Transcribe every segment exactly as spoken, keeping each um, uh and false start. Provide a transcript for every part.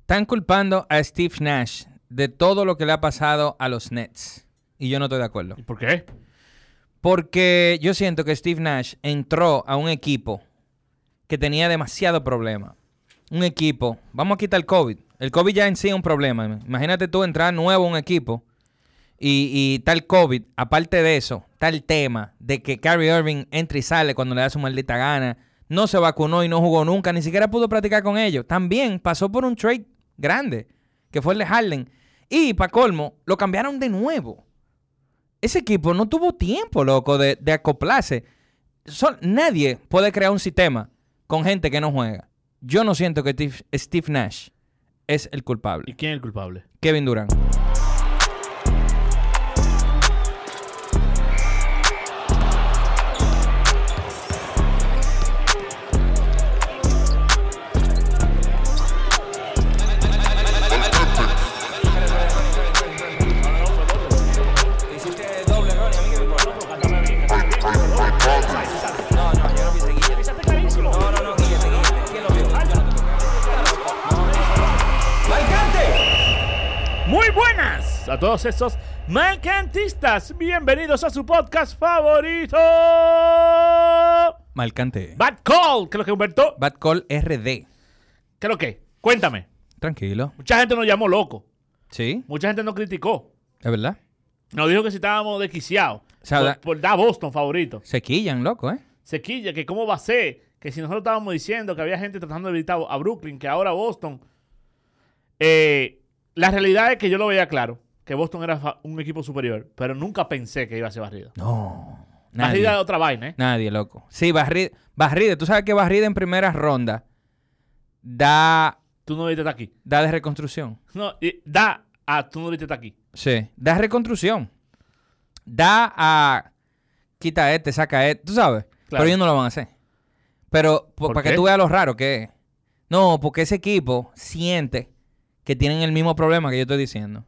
Están culpando a Steve Nash de todo lo que le ha pasado a los Nets. Y yo no estoy de acuerdo. ¿Y por qué? Porque yo siento que Steve Nash entró a un equipo que tenía demasiado problema. Un equipo, vamos a quitar el COVID. El COVID ya en sí es un problema. Imagínate tú entrar nuevo a un equipo y, y tal COVID. Aparte de eso, tal tema de que Kyrie Irving entra y sale cuando le da su maldita gana. No se vacunó y no jugó nunca. Ni siquiera pudo practicar con ellos. También pasó por un trade grande, que fue el de Harden. Y, para colmo, lo cambiaron de nuevo. Ese equipo no tuvo tiempo, loco, de, de acoplarse. Son, nadie puede crear un sistema con gente que no juega. Yo no siento que Steve, Steve Nash es el culpable. ¿Y quién es el culpable? Kevin Durant. A todos esos malcantistas, bienvenidos a su podcast favorito. Malcante. Bad Call, ¿qué es lo que Humberto? Bad Call R D. ¿Qué es lo que? Cuéntame. Tranquilo. Mucha gente nos llamó loco. Sí. Mucha gente nos criticó. ¿Es verdad? Nos dijo que si estábamos desquiciados. O sea, por, da- por dar Boston favorito. Se quillan, loco, ¿eh? Se quilla, que cómo va a ser. Que si nosotros estábamos diciendo que había gente tratando de evitar a Brooklyn, que ahora Boston. Eh, la realidad es que yo lo veía claro. Que Boston era fa- un equipo superior, pero nunca pensé que iba a ser barrido. No. Nadie. Barrida es otra vaina, ¿eh? Nadie, loco. Sí, barrida. Barrida. Tú sabes que barrida en primera ronda da, Tú no viste hasta aquí. da de reconstrucción. No, y da a tú no viste hasta aquí. Sí. Da reconstrucción. Da a... Quita este, saca este. Tú sabes. Claro. Pero ellos no lo van a hacer. Pero ¿Por para qué? que tú veas lo raro que es. No, porque ese equipo siente que tienen el mismo problema que yo estoy diciendo.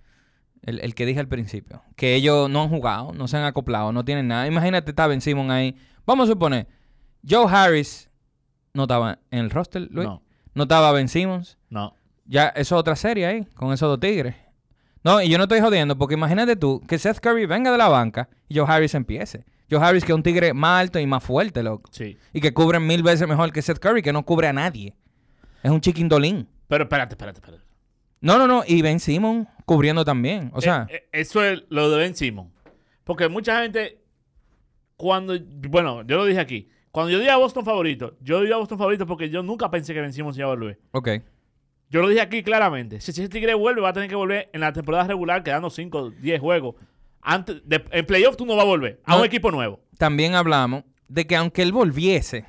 El, el que dije al principio. Que ellos no han jugado, no se han acoplado, no tienen nada. Imagínate, está Ben Simmons ahí. Vamos a suponer, Joe Harris no estaba en el roster, Luis. No. No estaba Ben Simmons. No. Ya, eso es otra serie ahí, con esos dos tigres. No, y yo no estoy jodiendo, porque imagínate tú que Seth Curry venga de la banca y Joe Harris empiece. Joe Harris que es un tigre más alto y más fuerte, loco. Sí. Y que cubre mil veces mejor que Seth Curry, que no cubre a nadie. Es un chiquindolín. Pero espérate, espérate, espérate. No, no, no. Y Ben Simmons cubriendo también. O sea... Eh, eh, eso es lo de Ben Simmons. Porque mucha gente, cuando... Bueno, yo lo dije aquí. Cuando yo dije a Boston favorito, yo dije a Boston favorito porque yo nunca pensé que Ben Simmons iba a volver. Ok. Yo lo dije aquí claramente. Si ese tigre vuelve, va a tener que volver en la temporada regular, quedando cinco, diez juegos. Antes de, en playoff tú no vas a volver. A No. un equipo nuevo. También hablamos de que aunque él volviese,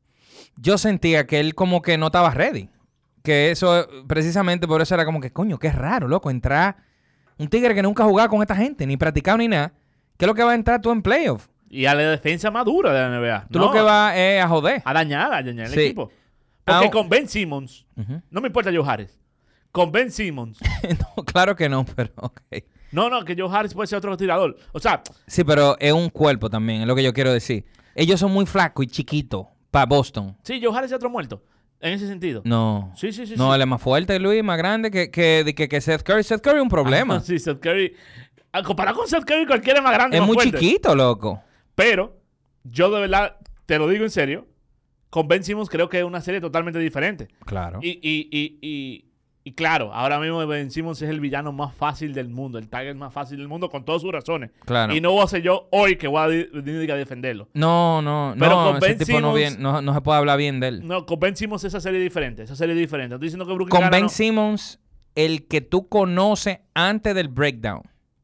yo sentía que él como que no estaba ready. Que eso, precisamente por eso era como que, coño, qué raro, loco, entrar un tigre que nunca ha jugado con esta gente, ni practicado ni nada. ¿Qué es lo que va a entrar tú en playoff? Y a la defensa más dura de la N B A. Tú No, lo que vas es a joder. a dañar, a dañar el Sí. equipo. Porque Ah, con Ben Simmons, Ujú. no me importa Joe Harris. Con Ben Simmons, No, claro que no, pero ok. no, no, que Joe Harris puede ser otro tirador. O sea, Sí, pero es un cuerpo también, es lo que yo quiero decir. Ellos son muy flacos y chiquitos para Boston. sí, Joe Harris es otro muerto. En ese sentido. No. Sí, sí, sí. No, sí. él es más fuerte, Luis, más grande que, que, de que, que Seth Curry. Seth Curry es un problema. Ah, sí, Seth Curry. A comparar con Seth Curry, cualquiera es más grande. Es más muy fuerte. chiquito, loco. Pero, yo de verdad, te lo digo en serio, con Ben Simmons creo que es una serie totalmente diferente. Claro. Y, y, y, y, y claro, ahora mismo Ben Simmons es el villano más fácil del mundo, el target más fácil del mundo, con todas sus razones. Claro. Y no voy a ser yo hoy que voy a di- venir a defenderlo. No, no, Pero no. con Ese Ben tipo no, Simmons- bien, no, no se puede hablar bien de él. No, con Ben Simmons esa serie es diferente, esa serie es diferente. Estoy diciendo que Brooklyn Con gana, Ben no. Simmons, el que tú conoces antes del breakdown.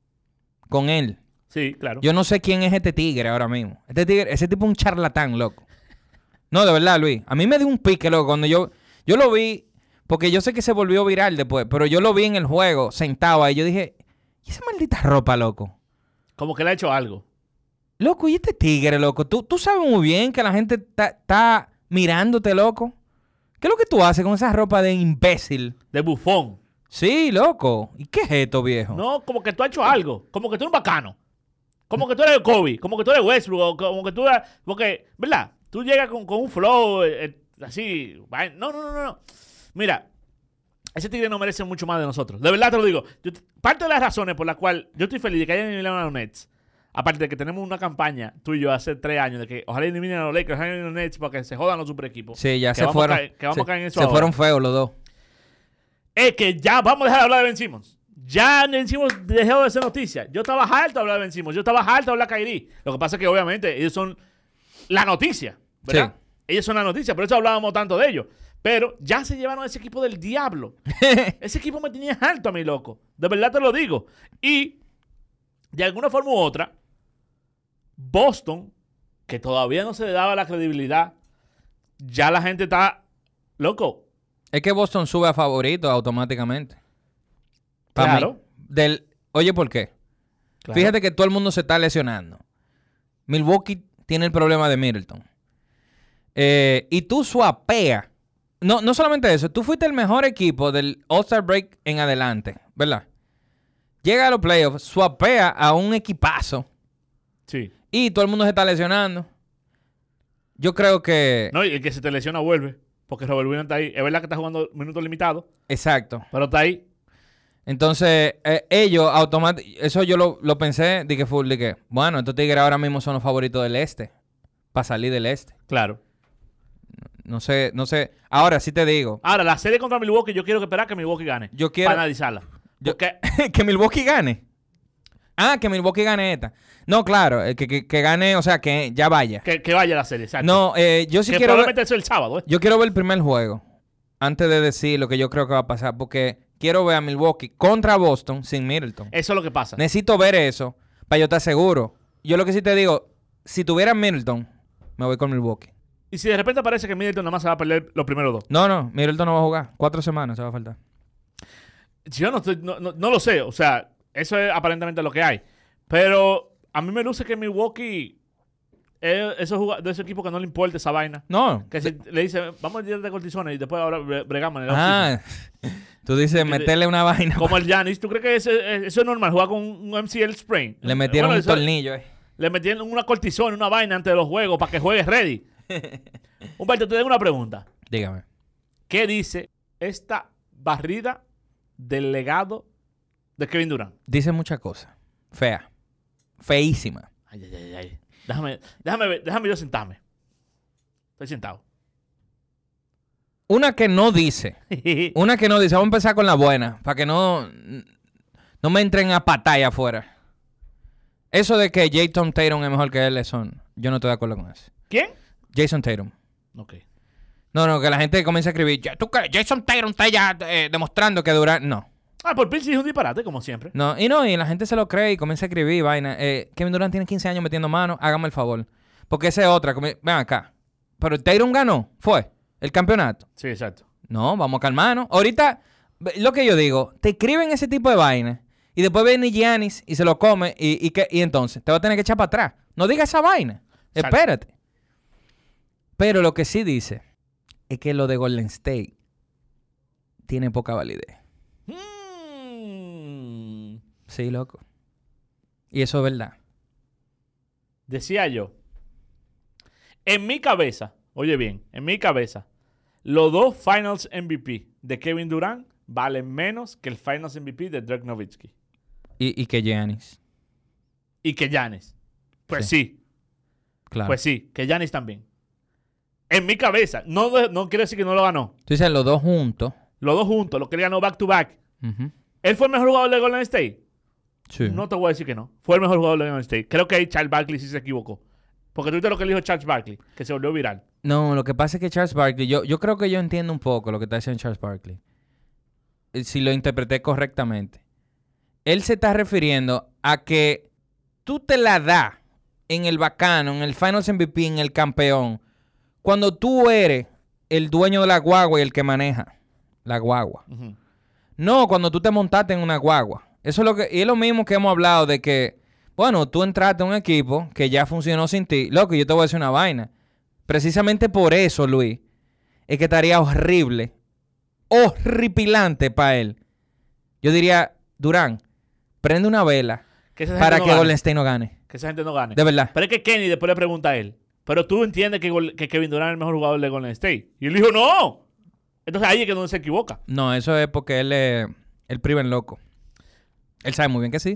Con él. Sí, claro. Yo no sé quién es este tigre ahora mismo. Este tigre, ese tipo es un charlatán, loco. No, de verdad, Luis. A mí me dio un pique, loco, cuando yo... Yo lo vi, porque yo sé que se volvió viral después, pero yo lo vi en el juego, sentado ahí. Yo dije, ¿y esa maldita ropa, loco? Como que le ha hecho algo. Loco, ¿y este tigre, loco? ¿Tú, tú sabes muy bien que la gente está mirándote, loco? ¿Qué es lo que tú haces con esa ropa de imbécil? De bufón. Sí, loco. ¿Y qué es esto, viejo? No, como que tú has hecho algo. Como que tú eres un bacano. Como que tú eres Kobe. Como que tú eres Westbrook. o Como que tú eres... Porque, ¿verdad? Tú llegas con, con un flow eh, eh, así. vai- No, no, no, no. Mira. ese tigre no merece mucho más de nosotros. De verdad te lo digo. Yo, parte de las razones por las cuales yo estoy feliz de que hayan eliminado a los Nets, aparte de que tenemos una campaña tú y yo hace tres años de que ojalá eliminen a los Lakers, ojalá eliminen a los Nets para que se jodan los super equipos. Sí, ya que se fueron. A caer, que vamos se, a caer en eso se ahora. fueron feos los dos. Es que ya vamos a dejar de hablar de Ben Simmons. Ya Ben Simmons dejó de ser noticia. Yo estaba harto de hablar de Ben Simmons. Yo estaba harto de hablar de Kyrie. Lo que pasa es que obviamente ellos son la noticia, ¿verdad? Sí. Ellos son la noticia, por eso hablábamos tanto de ellos. Pero ya se llevaron a ese equipo del diablo. Ese equipo me tenía harto a mí, loco. De verdad te lo digo. Y de alguna forma u otra, Boston, que todavía no se le daba la credibilidad, ya la gente está loco. Es que Boston sube a favorito automáticamente. Para claro. Mí, del, oye, ¿por qué? Claro. Fíjate que todo el mundo se está lesionando. Milwaukee tiene el problema de Middleton. Eh, y tú swapeas. No, no solamente eso. Tú fuiste el mejor equipo del All-Star Break en adelante, ¿verdad? Llega a los playoffs, swapea a un equipazo. Sí. Y todo el mundo se está lesionando. Yo creo que... No, y el que se te lesiona vuelve. Porque Robert Williams está ahí. Es verdad que está jugando minutos limitados. Exacto. Pero está ahí. Entonces, eh, ellos automáticamente... Eso yo lo, lo pensé, de que fue, de que, bueno, estos tigres ahora mismo son los favoritos del este. Para salir del este. Claro. No sé, no sé. Ahora sí te digo. Ahora, la serie contra Milwaukee, yo quiero que esperar que Milwaukee gane. Yo quiero... Para analizarla. Yo, que Milwaukee gane. Ah, que Milwaukee gane esta. No, claro, que, que, que gane, o sea, que ya vaya. Que, que vaya la serie, exacto. No, eh, yo sí que quiero probablemente ver... eso el sábado, ¿eh? Yo quiero ver el primer juego. Antes de decir lo que yo creo que va a pasar. Porque quiero ver a Milwaukee contra Boston sin Middleton. Eso es lo que pasa. Necesito ver eso para yo estar seguro. Yo lo que sí te digo, si tuviera Middleton, me voy con Milwaukee. Y si de repente parece que Middleton nada más se va a perder los primeros dos. No, no, Middleton no va a jugar. Cuatro semanas se va a faltar. Yo no, estoy, no, no, no lo sé. O sea, eso es aparentemente lo que hay. Pero a mí me luce que Milwaukee es esos de ese equipo que no le importa esa vaina. No. Que si le dice, vamos a ir de cortisona y después ahora bregamos en el Ah, tú dices meterle una vaina. Como el Giannis. ¿Tú crees que eso, eso es normal? Jugar con un M C L sprain. Le metieron bueno, un eso, tornillo. Eh. Le metieron una cortisona, una vaina antes de los juegos para que juegues ready. Humberto, te tengo una pregunta. Dígame. ¿Qué dice esta barrida del legado de Kevin Durant? Dice muchas cosas. Fea. Feísima. Ay, ay, ay, ay. Déjame, déjame, déjame yo sentarme. Estoy sentado. Una que no dice. Una que no dice. Vamos a empezar con la buena. Para que no, no me entren a patalla afuera. Eso de que Jason Tatum es mejor que él, son, yo no estoy de acuerdo con eso. ¿Quién? Jason Tatum. Ok. No, no, que la gente comience a escribir. ¿Tú crees? Jason Tatum está ya eh, demostrando que Durant... No. Ah, por Pilsi es un disparate, como siempre. No, y no, y la gente se lo cree y comienza a escribir vaina. Eh, Kevin Durant tiene quince años metiendo mano, hágame el favor. Porque esa es otra. Ven acá. Pero Tatum ganó, fue, el campeonato. Sí, exacto. No, vamos a calmarnos. Ahorita, lo que yo digo, te escriben ese tipo de vaina y después viene Giannis y se lo come y, y, que, y entonces te va a tener que echar para atrás. No digas esa vaina. Exacto. Espérate. Pero lo que sí dice es que lo de Golden State tiene poca validez. Mm. Sí, loco. Y eso es verdad. Decía yo, en mi cabeza, oye bien, en mi cabeza, los dos Finals M V P de Kevin Durant valen menos que el Finals M V P de Dirk Nowitzki. Y, y que Giannis. Y que Giannis. Pues sí. sí. Claro. Pues sí, que Giannis también. En mi cabeza. No, no quiere decir que no lo ganó. Tú dices los dos juntos. Los dos juntos, lo que él ganó back to back. Uh-huh. ¿Él fue el mejor jugador de Golden State? Sí. No te voy a decir que no. Fue el mejor jugador de Golden State. Creo que ahí Charles Barkley sí se equivocó. Porque tú viste lo que le dijo Charles Barkley, que se volvió viral. No, lo que pasa es que Charles Barkley, yo, yo creo que yo entiendo un poco lo que está diciendo Charles Barkley. Si lo interpreté correctamente. Él se está refiriendo a que tú te la das en el bacano, en el Finals M V P, en el campeón, cuando tú eres el dueño de la guagua y el que maneja la guagua. Uh-huh. No, cuando tú te montaste en una guagua. Eso es lo que, y es lo mismo que hemos hablado de que, bueno, tú entraste a un equipo que ya funcionó sin ti. Loco, yo te voy a decir una vaina. Precisamente por eso, Luis, es que estaría horrible, horripilante para él. Yo diría, Durán, prende una vela que para no que gane. Golden State no gane. Que esa gente no gane. De verdad. Pero es que Kenny después le pregunta a él, pero tú entiendes que, que Kevin Durant es el mejor jugador de Golden State. Y él dijo, no. Entonces ahí es que donde se equivoca. No, eso es porque él es el priven loco. Él sabe muy bien que sí.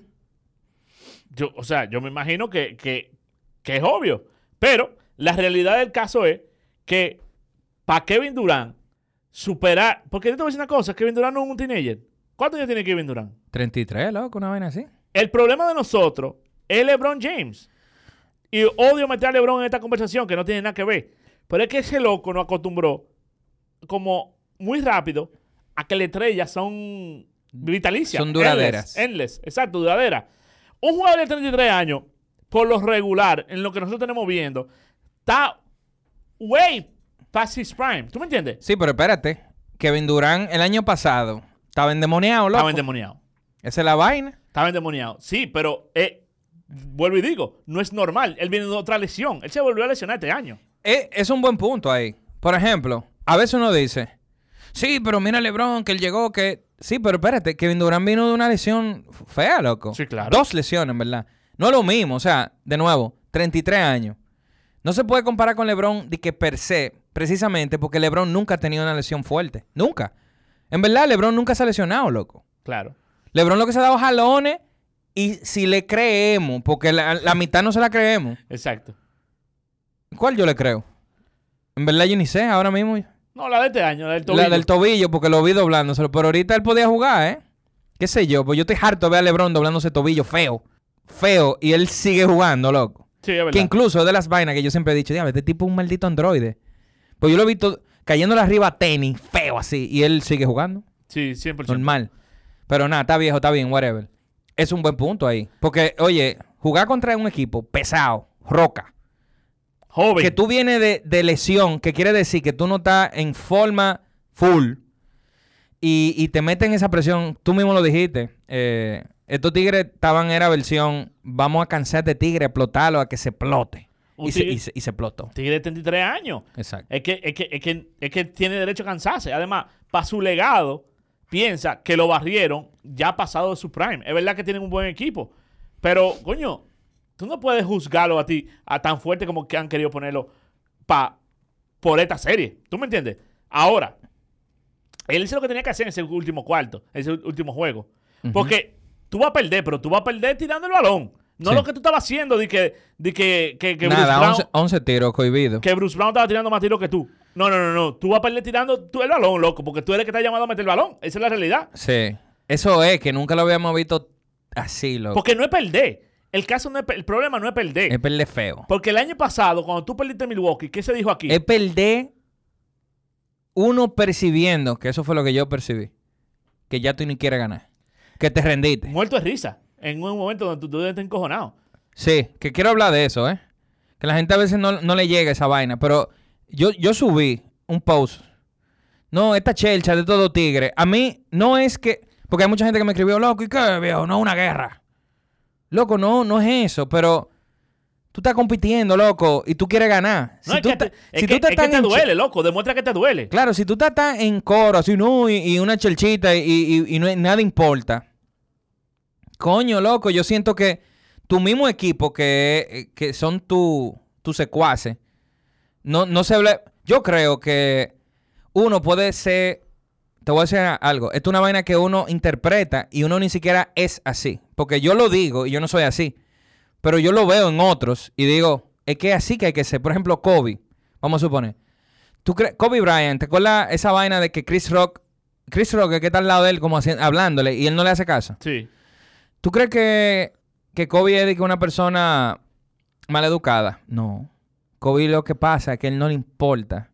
Yo, o sea, yo me imagino que, que, que es obvio. Pero la realidad del caso es que para Kevin Durant superar... Porque yo te voy a decir una cosa. Kevin Durant no es un teenager. ¿Cuántos años tiene Kevin Durant? treinta y tres, loco, una vaina así. El problema de nosotros es LeBron James. Y odio meter a LeBron en esta conversación que no tiene nada que ver. Pero es que ese loco nos acostumbró como muy rápido a que las estrellas son vitalicias. Son duraderas. Endless, endless, exacto, duraderas. Un jugador de treinta y tres años, por lo regular, en lo que nosotros tenemos viendo, está way past his prime. ¿Tú me entiendes? Sí, pero espérate. Kevin Durant el año pasado estaba endemoniado, loco. Estaba endemoniado. Esa es la vaina. Estaba endemoniado. Sí, pero eh, vuelvo y digo, no es normal. Él viene de otra lesión. Él se volvió a lesionar este año. Es, es un buen punto ahí. Por ejemplo, a veces uno dice, sí, pero mira LeBron, que él llegó, que... Sí, pero espérate, Kevin Durant vino de una lesión fea, loco. Sí, claro. Dos lesiones, en verdad. No es lo mismo, o sea, de nuevo, treinta y tres años. No se puede comparar con LeBron de que per se, precisamente porque LeBron nunca ha tenido una lesión fuerte. Nunca. En verdad, LeBron nunca se ha lesionado, loco. Claro. LeBron lo que se ha dado jalones y si le creemos, porque la, la mitad no se la creemos. Exacto. ¿Cuál yo le creo? En verdad yo ni sé, ahora mismo. No, la de este año, la del tobillo. La del tobillo, porque lo vi doblándoselo. Pero ahorita él podía jugar, ¿eh? ¿Qué sé yo? Pues yo estoy harto de ver a LeBron doblándose tobillo feo. Feo. Y él sigue jugando, loco. Sí, es verdad. Que incluso es de las vainas que yo siempre he dicho, diablo, este tipo es un maldito androide. Pues yo lo he visto cayéndole arriba a tenis, feo así. Y él sigue jugando. Sí, cien por ciento. Normal. Pero nada, está viejo, está bien, whatever. Es un buen punto ahí. Porque, oye, jugar contra un equipo pesado, roca. Joven. Que tú vienes de, de lesión, que quiere decir que tú no estás en forma full y, y te meten esa presión. Tú mismo lo dijiste. Eh, estos tigres estaban, era versión, vamos a cansar de tigre, explotarlo, a que se explote. Y se, y, se, y se explotó. Tigre de treinta y tres años. Exacto. Es que, es, que, es, que, es que tiene derecho a cansarse. Además, para su legado, piensa que lo barrieron ya pasado de su prime. Es verdad que tienen un buen equipo. Pero, coño, tú no puedes juzgarlo a ti a tan fuerte como que han querido ponerlo pa, por esta serie. ¿Tú me entiendes? Ahora, él hizo lo que tenía que hacer en ese último cuarto, en ese último juego. Uh-huh. Porque tú vas a perder, pero tú vas a perder tirando el balón. No sí. Lo que tú estabas haciendo de que, de que, que, que Nada, Bruce Brown... once tiros cohibidos. Que Bruce Brown estaba tirando más tiros que tú. No, no, no, no. Tú vas a perder tirando tú el balón, loco, porque tú eres el que está llamado a meter el balón. Esa es la realidad. Sí. Eso es, que nunca lo habíamos visto así, loco. Porque no es perder. El caso no es, el problema no es perder. Es perder feo. Porque el año pasado, cuando tú perdiste Milwaukee, ¿qué se dijo aquí? Es perder uno percibiendo, que eso fue lo que yo percibí, que ya tú ni quieres ganar. Que te rendiste. Muerto de risa. En un momento donde tú, tú estás encojonado. Sí, que quiero hablar de eso, ¿eh? Que la gente a veces no, no le llega esa vaina. Pero yo, yo subí un post. No, esta chelcha de todo tigre. A mí no es que... Porque hay mucha gente que me escribió, loco, ¿y qué, viejo? No es una guerra. Loco, no, no es eso, pero tú estás compitiendo, loco, y tú quieres ganar. No, si es tú que, ta, te, si es tú que, es que te duele, loco, demuestra que te duele. Claro, si tú estás tan en coro, así, no, y, y una chelchita y, y, y no, nada importa. Coño, loco, yo siento que tu mismo equipo, que, que son tus tu secuaces, no, no se habla... Yo creo que uno puede ser... Te voy a decir algo. Esto es una vaina que uno interpreta y uno ni siquiera es así. Porque yo lo digo y yo no soy así. Pero yo lo veo en otros y digo, es que es así que hay que ser. Por ejemplo, Kobe. Vamos a suponer. ¿Tú crees, Kobe Bryant, ¿te acuerdas esa vaina de que Chris Rock... Chris Rock, que está al lado de él como haciendo, hablándole y él no le hace caso? Sí. ¿Tú crees que, que Kobe es de que una persona maleducada? No. Kobe lo que pasa es que a él no le importa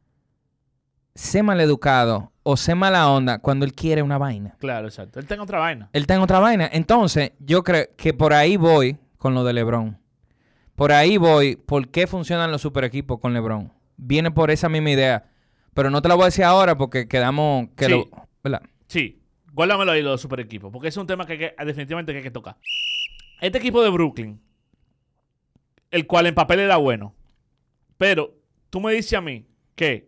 ser maleducado o ser mala onda cuando él quiere una vaina. Claro, exacto. Él está en otra vaina. Él está en otra vaina. Entonces, yo creo que por ahí voy con lo de LeBron. Por ahí voy. ¿Por qué funcionan los super equipos con LeBron? Viene por esa misma idea. Pero no te la voy a decir ahora porque quedamos... Que sí. Lo, ¿verdad? Sí. Guárdamelo ahí, los super equipos. Porque es un tema que, que definitivamente que hay que tocar. Este equipo de Brooklyn, el cual en papel era bueno. Pero tú me dices a mí que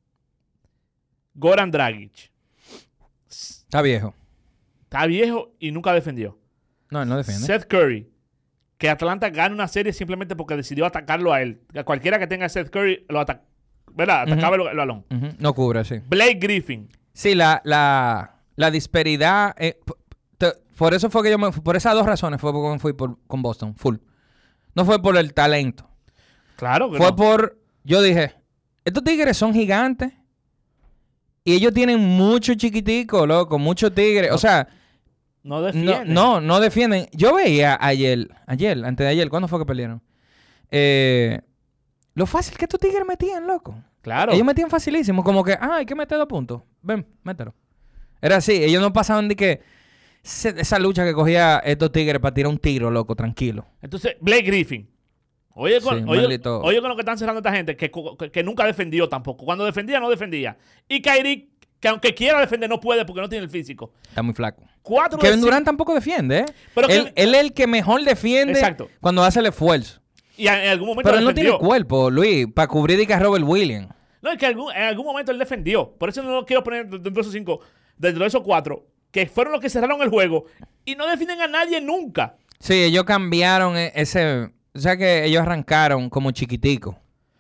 Goran Dragic está viejo. Está viejo y nunca defendió. No, él no defiende. Seth Curry, que Atlanta gana una serie simplemente porque decidió atacarlo a él. A cualquiera que tenga a Seth Curry lo, ata- ¿verdad? Atacaba Uh-huh. el, el balón. Uh-huh. No cubre, sí. Blake Griffin. Sí, la, la, la disparidad... eh, p- te- por eso fue que yo me... Por esas dos razones fue porque me fui por, con Boston, full. No fue por el talento. Claro que Fue no. por... Yo dije, estos tigres son gigantes y ellos tienen mucho chiquitico, loco, muchos tigres. No, o sea, No no, defienden. no, no defienden. Yo veía ayer, ayer, antes de ayer, ¿cuándo fue que pelearon? Eh, lo fácil que estos tigres metían, loco. Claro. Ellos metían facilísimo, como que, ah, hay que meter dos puntos. Ven, mételo. Era así, ellos no pasaban de que se- esa lucha que cogía estos tigres para tirar un tiro, loco, tranquilo. Entonces, Blake Griffin. Oye con, Sí, oye, maldito. oye con lo que están cerrando esta gente, que, que, que nunca defendió tampoco. Cuando defendía, no defendía. Y Kyrie, que aunque quiera defender, no puede porque no tiene el físico. Está muy flaco. Cuatro de Kevin cinco- Durant tampoco defiende, ¿eh? Pero él, que- él es el que mejor defiende Exacto. cuando hace el esfuerzo. Y en algún momento Pero él no defendió. tiene cuerpo, Luis, para cubrir y que a Robert Williams. No, es que algún- en algún momento él defendió. Por eso no lo quiero poner dentro de esos cinco, dentro de esos cuatro, que fueron los que cerraron el juego y no defienden a nadie nunca. Sí, ellos cambiaron e- ese... O sea que ellos arrancaron como chiquiticos.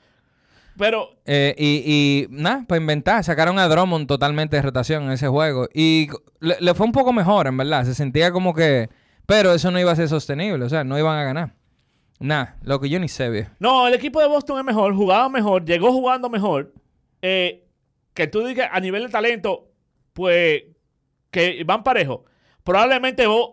Pero Eh, y, y nada, para inventar, sacaron a Drummond totalmente de rotación en ese juego. Y le, le fue un poco mejor, en verdad. Se sentía como que... Pero eso no iba a ser sostenible, o sea, no iban a ganar. Nada, lo que yo ni sé, viejo. no, el equipo de Boston es mejor, jugaba mejor, llegó jugando mejor. Eh, que tú digas a nivel de talento, pues que van parejos. Probablemente vos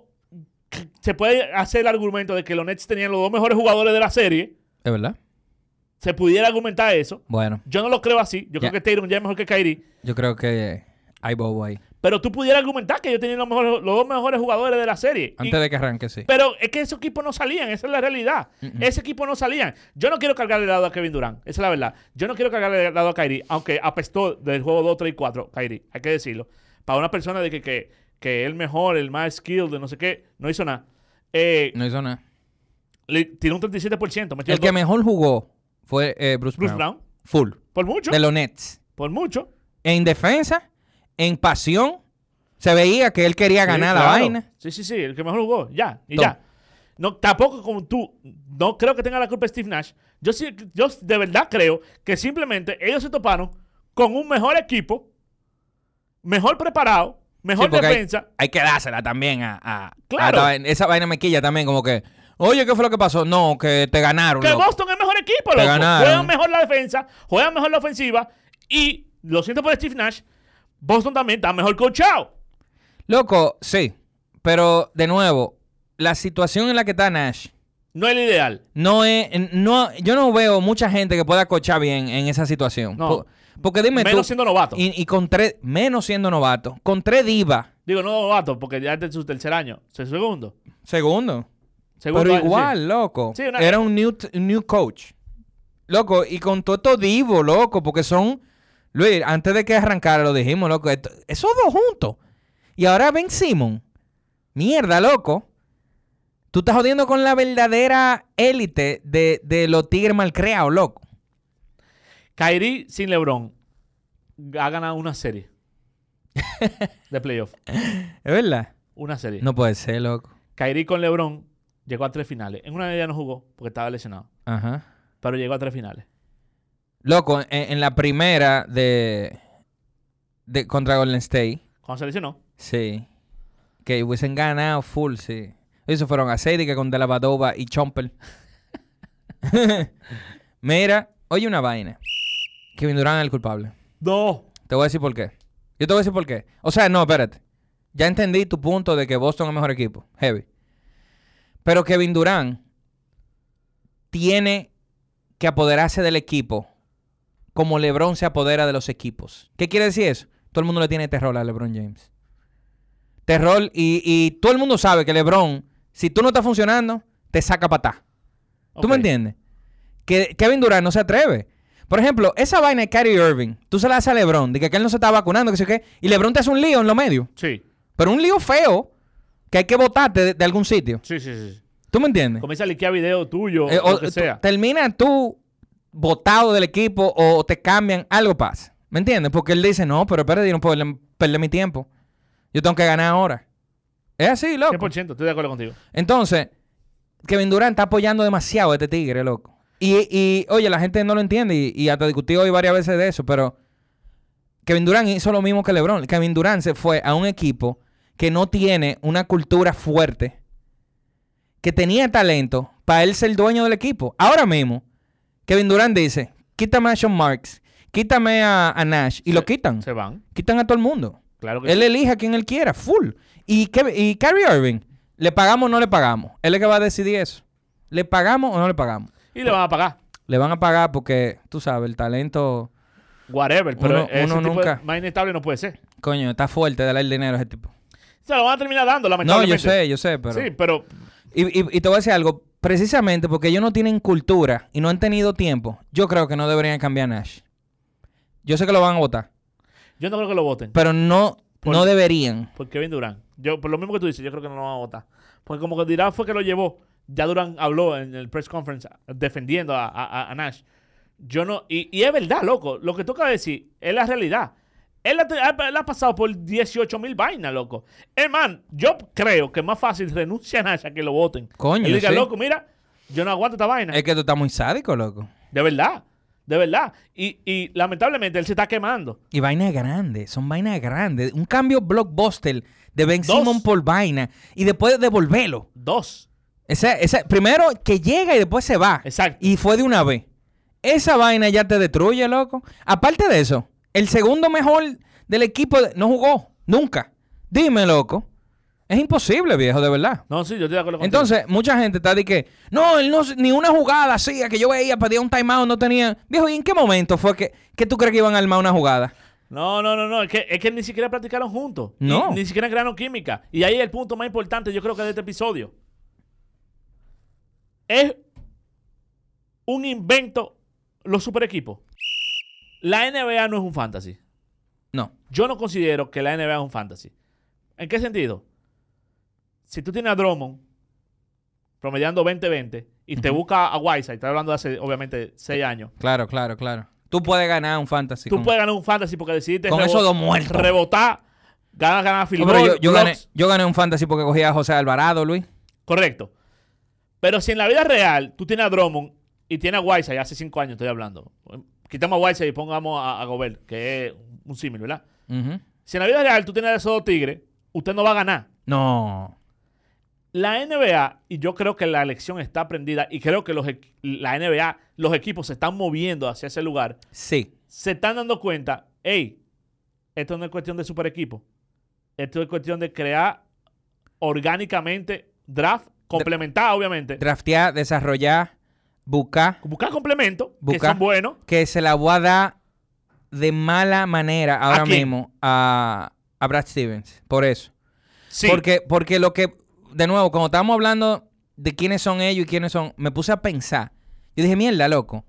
se puede hacer el argumento de que los Nets tenían los dos mejores jugadores de la serie. ¿Es verdad? Se pudiera argumentar eso. Bueno, Yo no lo creo así. Yo Ya. creo que Tatum ya es mejor que Kyrie. yo creo que hay bobo ahí. Pero tú pudieras argumentar que ellos tenían los, mejores, los dos mejores jugadores de la serie. Antes Y- de que arranque, sí. Pero es que esos equipos no salían, esa es la realidad. Mm-mm. Ese equipo no salían. Yo no quiero cargarle el lado a Kevin Durant, esa es la verdad. Yo no quiero cargarle el lado a Kyrie, aunque apestó del juego dos, tres y cuatro, Kyrie, hay que decirlo. Para una persona de que, que, que el mejor, el más skilled, de no sé qué, no hizo nada. Eh, No hizo nada. le tiró un treinta y siete por ciento. Metió El que dos- mejor jugó fue eh, Bruce, Bruce Brown. Brown, Full. por mucho, De los Nets. por mucho. En defensa, en pasión, se veía que él quería Sí, ganar la claro. vaina. Sí, sí, sí, el que mejor jugó, ya, y Tom. ya. No, tampoco como tú, no creo que tenga la culpa Steve Nash. Yo sí, yo de verdad creo que simplemente ellos se toparon con un mejor equipo, mejor preparado, mejor Sí, porque hay- defensa. Hay, que dársela también a... a- Claro. a esta vaina. Esa vaina me quilla también, como que... Oye, ¿qué fue lo que pasó? No, que te ganaron, Que loco. Boston es mejor equipo, Te loco. ganaron. Juegan mejor la defensa, juegan mejor la ofensiva y, lo siento por Steve Nash, Boston también está mejor coachado. Loco, sí. Pero, de nuevo, la situación en la que está Nash... No es el ideal. No es... No, yo no veo mucha gente que pueda coachar bien en esa situación. No. Po- porque dime Menos tú... siendo novato. Y, y con tres... Menos siendo novato. Con tres divas. Digo, no novato, porque ya es su tercer año. Su segundo. Segundo. Segundo Pero año, igual, sí. loco. Sí, una- Era un new, t- new coach. Loco, y con todo esto divo, loco, porque son... Luis, antes de que arrancara lo dijimos, loco. esto- esos dos juntos. Y ahora Ben Simon. Mierda, loco. Tú estás jodiendo con la verdadera élite de, de los tigres malcriados, loco. Kyrie sin LeBron ha ganado una serie de playoff. ¿Es verdad? Una serie. No puede ser, loco. Kyrie con LeBron llegó a tres finales. En una de ellas no jugó porque estaba lesionado. Ajá. Pero llegó a tres finales. Loco, en, en la primera de, de... Contra Golden State... Cuando se lesionó. Sí. Que hubiesen ganado full, sí. Ellos fueron a Sadie que con De La Vadova y Chomper. Mira, oye una vaina. Kevin Durant es el culpable. No. Te voy a decir por qué. Yo te voy a decir por qué. O sea, no, espérate. Ya entendí tu punto de que Boston es el mejor equipo. Heavy. Pero Kevin Durant tiene que apoderarse del equipo como LeBron se apodera de los equipos. ¿Qué quiere decir eso? Todo el mundo le tiene terror a LeBron James. Terror y, y todo el mundo sabe que LeBron, si tú no estás funcionando, te saca patá. ¿Tú Ok. me entiendes? Que Kevin Durant no se atreve. Por ejemplo, esa vaina de Kyrie Irving, tú se la haces a LeBron, de que, que él no se está vacunando, que sé qué, y LeBron te hace un lío en lo medio. Sí. Pero un lío feo que hay que botarte de, de algún sitio. Sí, sí, sí. ¿Tú me entiendes? Comienza a liquear video tuyo, Eh, o lo o que tú- sea. termina tú botado del equipo o te cambian, algo pasa. ¿Me entiendes? Porque él dice, no, pero espérate, yo no puedo perder, perder mi tiempo. Yo tengo que ganar ahora. Es así, loco. cien por ciento, estoy de acuerdo contigo. Entonces, Kevin Durant está apoyando demasiado a este tigre, loco. Y, y, oye, la gente no lo entiende y, y hasta discutí hoy varias veces de eso, pero Kevin Durant hizo lo mismo que LeBron. Kevin Durant se fue a un equipo que no tiene una cultura fuerte, que tenía talento para él ser el dueño del equipo. Ahora mismo, Kevin Durant dice, quítame a Sean Marks, quítame a, a Nash, y se, lo quitan. Se van. Quitan a todo el mundo. Claro que él sí. elige a quien él quiera, full. Y, Kevin, y Kyrie Irving, ¿le pagamos o no le pagamos? Él es el que va a decidir eso. ¿Le pagamos o no le pagamos? Y le van a pagar. Le van a pagar porque, tú sabes, el talento... Whatever, pero Uno- ese uno tipo nunca- de- más inestable no puede ser. Coño, está fuerte de darle el dinero a ese tipo. Se lo van a terminar dando, No, lamentablemente. yo sé, yo sé, pero... Sí, pero Y, y, y te voy a decir algo. Precisamente porque ellos no tienen cultura y no han tenido tiempo, yo creo que no deberían cambiar a Nash. Yo sé que lo van a votar, yo no creo que lo voten. pero no, Por- no deberían. Por Kevin Durant. Yo, por lo mismo que tú dices, yo creo que no lo van a votar. Porque como que Durant fue que lo llevó, ya Durant habló en el press conference defendiendo a, a- a Nash. Yo no, y, y es verdad, loco. Lo que tú acabas de decir es la realidad. Él ha, ha- él ha pasado por dieciocho mil vainas, loco. Hermano, yo creo que es más fácil renunciar a Nash a que lo voten. Coño, Él diga, sí. loco, mira, yo no aguanto esta vaina. Es que tú estás muy sádico, loco. De verdad, de verdad. Y, y lamentablemente él se está quemando. Y vainas grandes, son vainas grandes. Un cambio blockbuster de Ben Dos. Simmons por vaina y después devolverlo. Dos. Ese, ese, primero que llega y después se va. Exacto. Y fue de una vez. Esa vaina ya te destruye, loco. Aparte de eso, el segundo mejor del equipo de- no jugó. Nunca. Dime, loco. Es imposible, viejo, de verdad. No, sí, yo estoy de acuerdo contigo. Entonces, mucha gente está de que, no, él no, ni una jugada hacía, que yo veía, pedía un timeout, no tenía. Viejo, ¿y en qué momento fue que, que tú crees que iban a armar una jugada? No, no, no, no. Es que, es que ni siquiera practicaron juntos. No. Ni, ni siquiera crearon química. Y ahí el punto más importante, yo creo que de este episodio. Es un invento los super equipos. La N B A no es un fantasy. No. Yo no considero que la N B A es un fantasy. ¿En qué sentido? Si tú tienes a Drummond promediando veinte veinte y te Ujú. busca a Whiteside, estoy hablando de hace, obviamente, seis años. Claro, claro, claro. Tú puedes ganar un fantasy. Tú con- puedes ganar un fantasy porque decidiste Con rebo- esos dos muertos. rebotar, ganar, ganar field No, pero goal, yo, yo gané, blocks. yo gané un fantasy porque cogí a José Alvarado, Luis. Correcto. Pero si en la vida real tú tienes a Drummond y tienes a Whiteside, hace cinco años estoy hablando. Quitamos a Whiteside y pongamos a, a Gobert, que es un símil, ¿verdad? Ujú. Si en la vida real tú tienes a esos dos tigres, usted no va a ganar. No. La N B A, y yo creo que la elección está aprendida, y creo que los, equ- la N B A, los equipos se están moviendo hacia ese lugar, Sí. se están dando cuenta, hey, esto no es cuestión de super equipo. Esto es cuestión de crear orgánicamente draft, complementar, obviamente. Draftear, desarrollar, buscar, Buscar complementos que Buscar. son buenos. que se la voy a dar de mala manera ahora ¿A quién? mismo a, a Brad Stevens. Por eso. Sí. Porque, porque lo que, de nuevo, cuando estábamos hablando de quiénes son ellos y quiénes son, me puse a pensar. Yo dije, mierda, loco.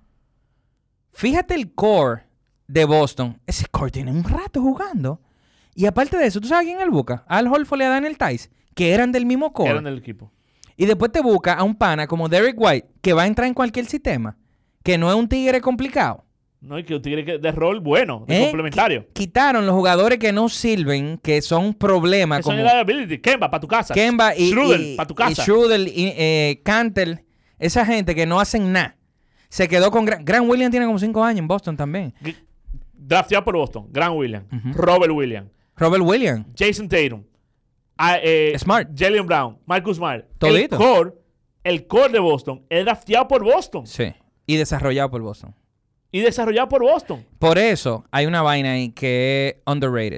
Fíjate el core de Boston. Ese core tiene un rato jugando. Y aparte de eso, ¿tú sabes quién él busca? A Al Horford y a Daniel Tice, que eran del mismo core. eran del equipo. Y después te busca a un pana como Derek White, que va a entrar en cualquier sistema, que no es un tigre complicado. No, y que un tigre que- de rol bueno, de ¿Eh? complementario. Qui- Quitaron los jugadores que no sirven, que son problemas, Eso como es la ability. Kemba, para tu casa. Kemba y, Schröder, y, para tu y casa. Schröder y eh, Cantel. Esa gente que no hacen nada. Se quedó con... Gran, Grant Williams tiene como cinco años en Boston también. G- Drafteado por Boston. Grant Williams. Ujú. Robert Williams. Robert Williams. Jason Tatum. ah, eh, Smart. Jalen Brown. Marcus Smart. Todito. El core, el core de Boston es drafteado por Boston. Sí. Y desarrollado por Boston. Y desarrollado por Boston. Por eso hay una vaina ahí que es underrated.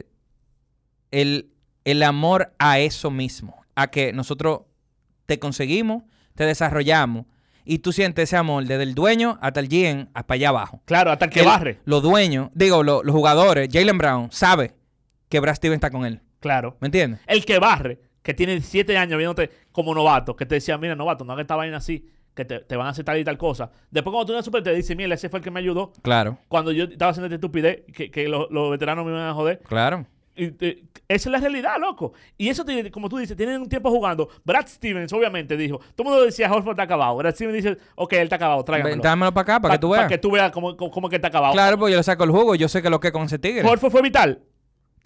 El, el amor a eso mismo. A que nosotros te conseguimos, te desarrollamos y tú sientes ese amor desde el dueño hasta el G M, hasta allá abajo. Claro, hasta el que El- barre. Los dueños, digo, lo- los jugadores, Jalen Brown, sabe que Brad Stevens está con él. Claro. ¿Me entiendes? El que barre, que tiene siete años viéndote como novato, que te decía, mira, novato, no hagas esta vaina así, que te, te van a hacer tal y tal cosa. Después cuando tú eres super te dice, mira, ese fue el que me ayudó Claro, cuando yo estaba haciendo esta estupidez, que, que los, los veteranos me iban a joder. claro. Y, eh, esa es la realidad, loco. Y eso, tiene- como tú dices, tienen un tiempo jugando. Brad Stevens, obviamente, dijo, todo el mundo decía, Horford está acabado. Brad Stevens dice, ok, él está acabado, tráigamelo. Dámelo para acá, para que tú veas. Para que tú veas cómo, cómo, cómo que está acabado. Claro, pues yo le saco el jugo, yo sé que lo que con ese tigre. Horford fue vital.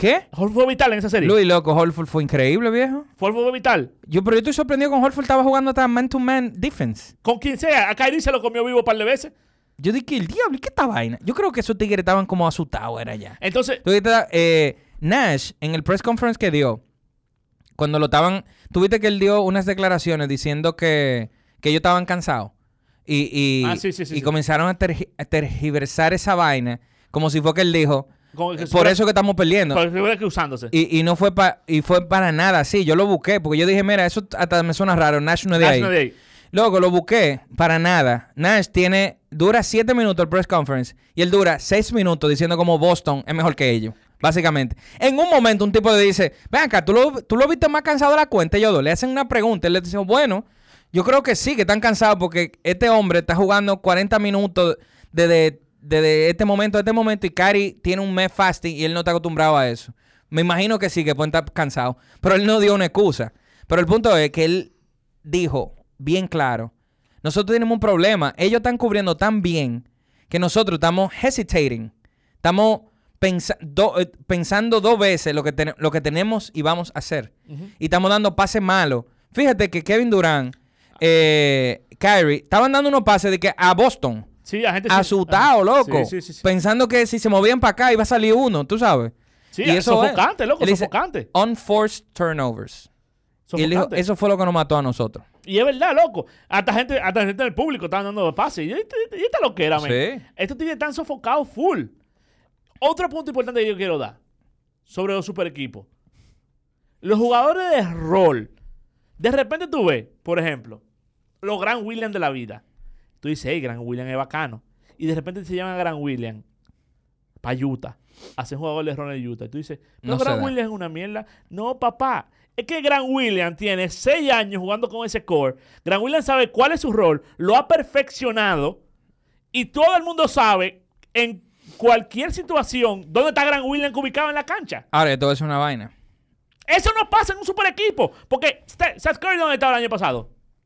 ¿Qué? Horford fue vital en esa serie. Luis, loco, Horford fue increíble, viejo. Horford fue vital. Yo, pero yo estoy sorprendido con Horford. Estaba jugando hasta man-to-man defense. Con quien sea. A Kyrie se lo comió vivo un par de veces. Yo dije, el diablo, ¿y qué esta vaina? Yo creo que esos tigres estaban como asustados, era ya. Entonces... Entonces, eh, Nash, en el press conference que dio, cuando lo estaban... Tuviste que él dio unas declaraciones diciendo que, que ellos estaban cansados. Y, y, ah, sí, sí, sí, y sí. comenzaron a, tergi- a tergiversar esa vaina como si fue que él dijo... Como que Por fuera- eso que estamos perdiendo. Por eso que usándose. Y, y no fue pa, y fue para nada así. Yo lo busqué porque yo dije, mira, eso hasta me suena raro. Nash no es de Nash ahí. no es de ahí. Luego lo busqué para nada. Nash tiene, dura siete minutos el press conference y él dura seis minutos diciendo como Boston es mejor que ellos. Básicamente. En un momento un tipo le dice, ven acá, ¿tú lo, tú lo viste más cansado de la cuenta? Y yo le hacen una pregunta. Él le dice, bueno, yo creo que sí, que están cansados porque este hombre está jugando cuarenta minutos desde... Desde este momento a este momento y Kyrie tiene un mes fasting y él no está acostumbrado a eso. Me imagino que sí, que puede estar cansado. Pero él no dio una excusa. Pero el punto es que él dijo bien claro, nosotros tenemos un problema. Ellos están cubriendo tan bien que nosotros estamos hesitating. Estamos pensa- do- eh, pensando dos veces lo que, ten- lo que tenemos y vamos a hacer. Uh-huh. Y estamos dando pases malos. Fíjate que Kevin Durant, eh, Kyrie, estaban dando unos pases de que a Boston... Sí, la gente... Asustado, loco. Sí, sí, sí, sí. Pensando que si se movían para acá iba a salir uno, tú sabes. Sí, Y eso es- sofocante, loco, él dice, sofocante. Unforced turnovers. Y él dijo, Sofocante. eso fue lo que nos mató a nosotros. Y es verdad, loco. Hasta gente, hasta gente del público estaban dando pases. Y esta, y esta lo que era, man. Sí. Estos tigres están sofocados full. Otro punto importante que yo quiero dar sobre los super equipos. Los jugadores de rol. De repente tú ves, por ejemplo, los Grant Williams de la vida. Tú dices, hey, Grant Williams es bacano. Y de repente se llaman a Grant Williams para Utah. Hacen jugador de rol en Utah. Y tú dices, pero No se Grant da. Williams es una mierda. No, papá. Es que Grant Williams tiene seis años jugando con ese core. Grant Williams sabe cuál es su rol. Lo ha perfeccionado. Y todo el mundo sabe en cualquier situación dónde está Grant Williams ubicado en la cancha. Ahora, esto es una vaina. Eso no pasa en un super equipo. Porque Ste- Seth Curry, ¿dónde estaba el año pasado?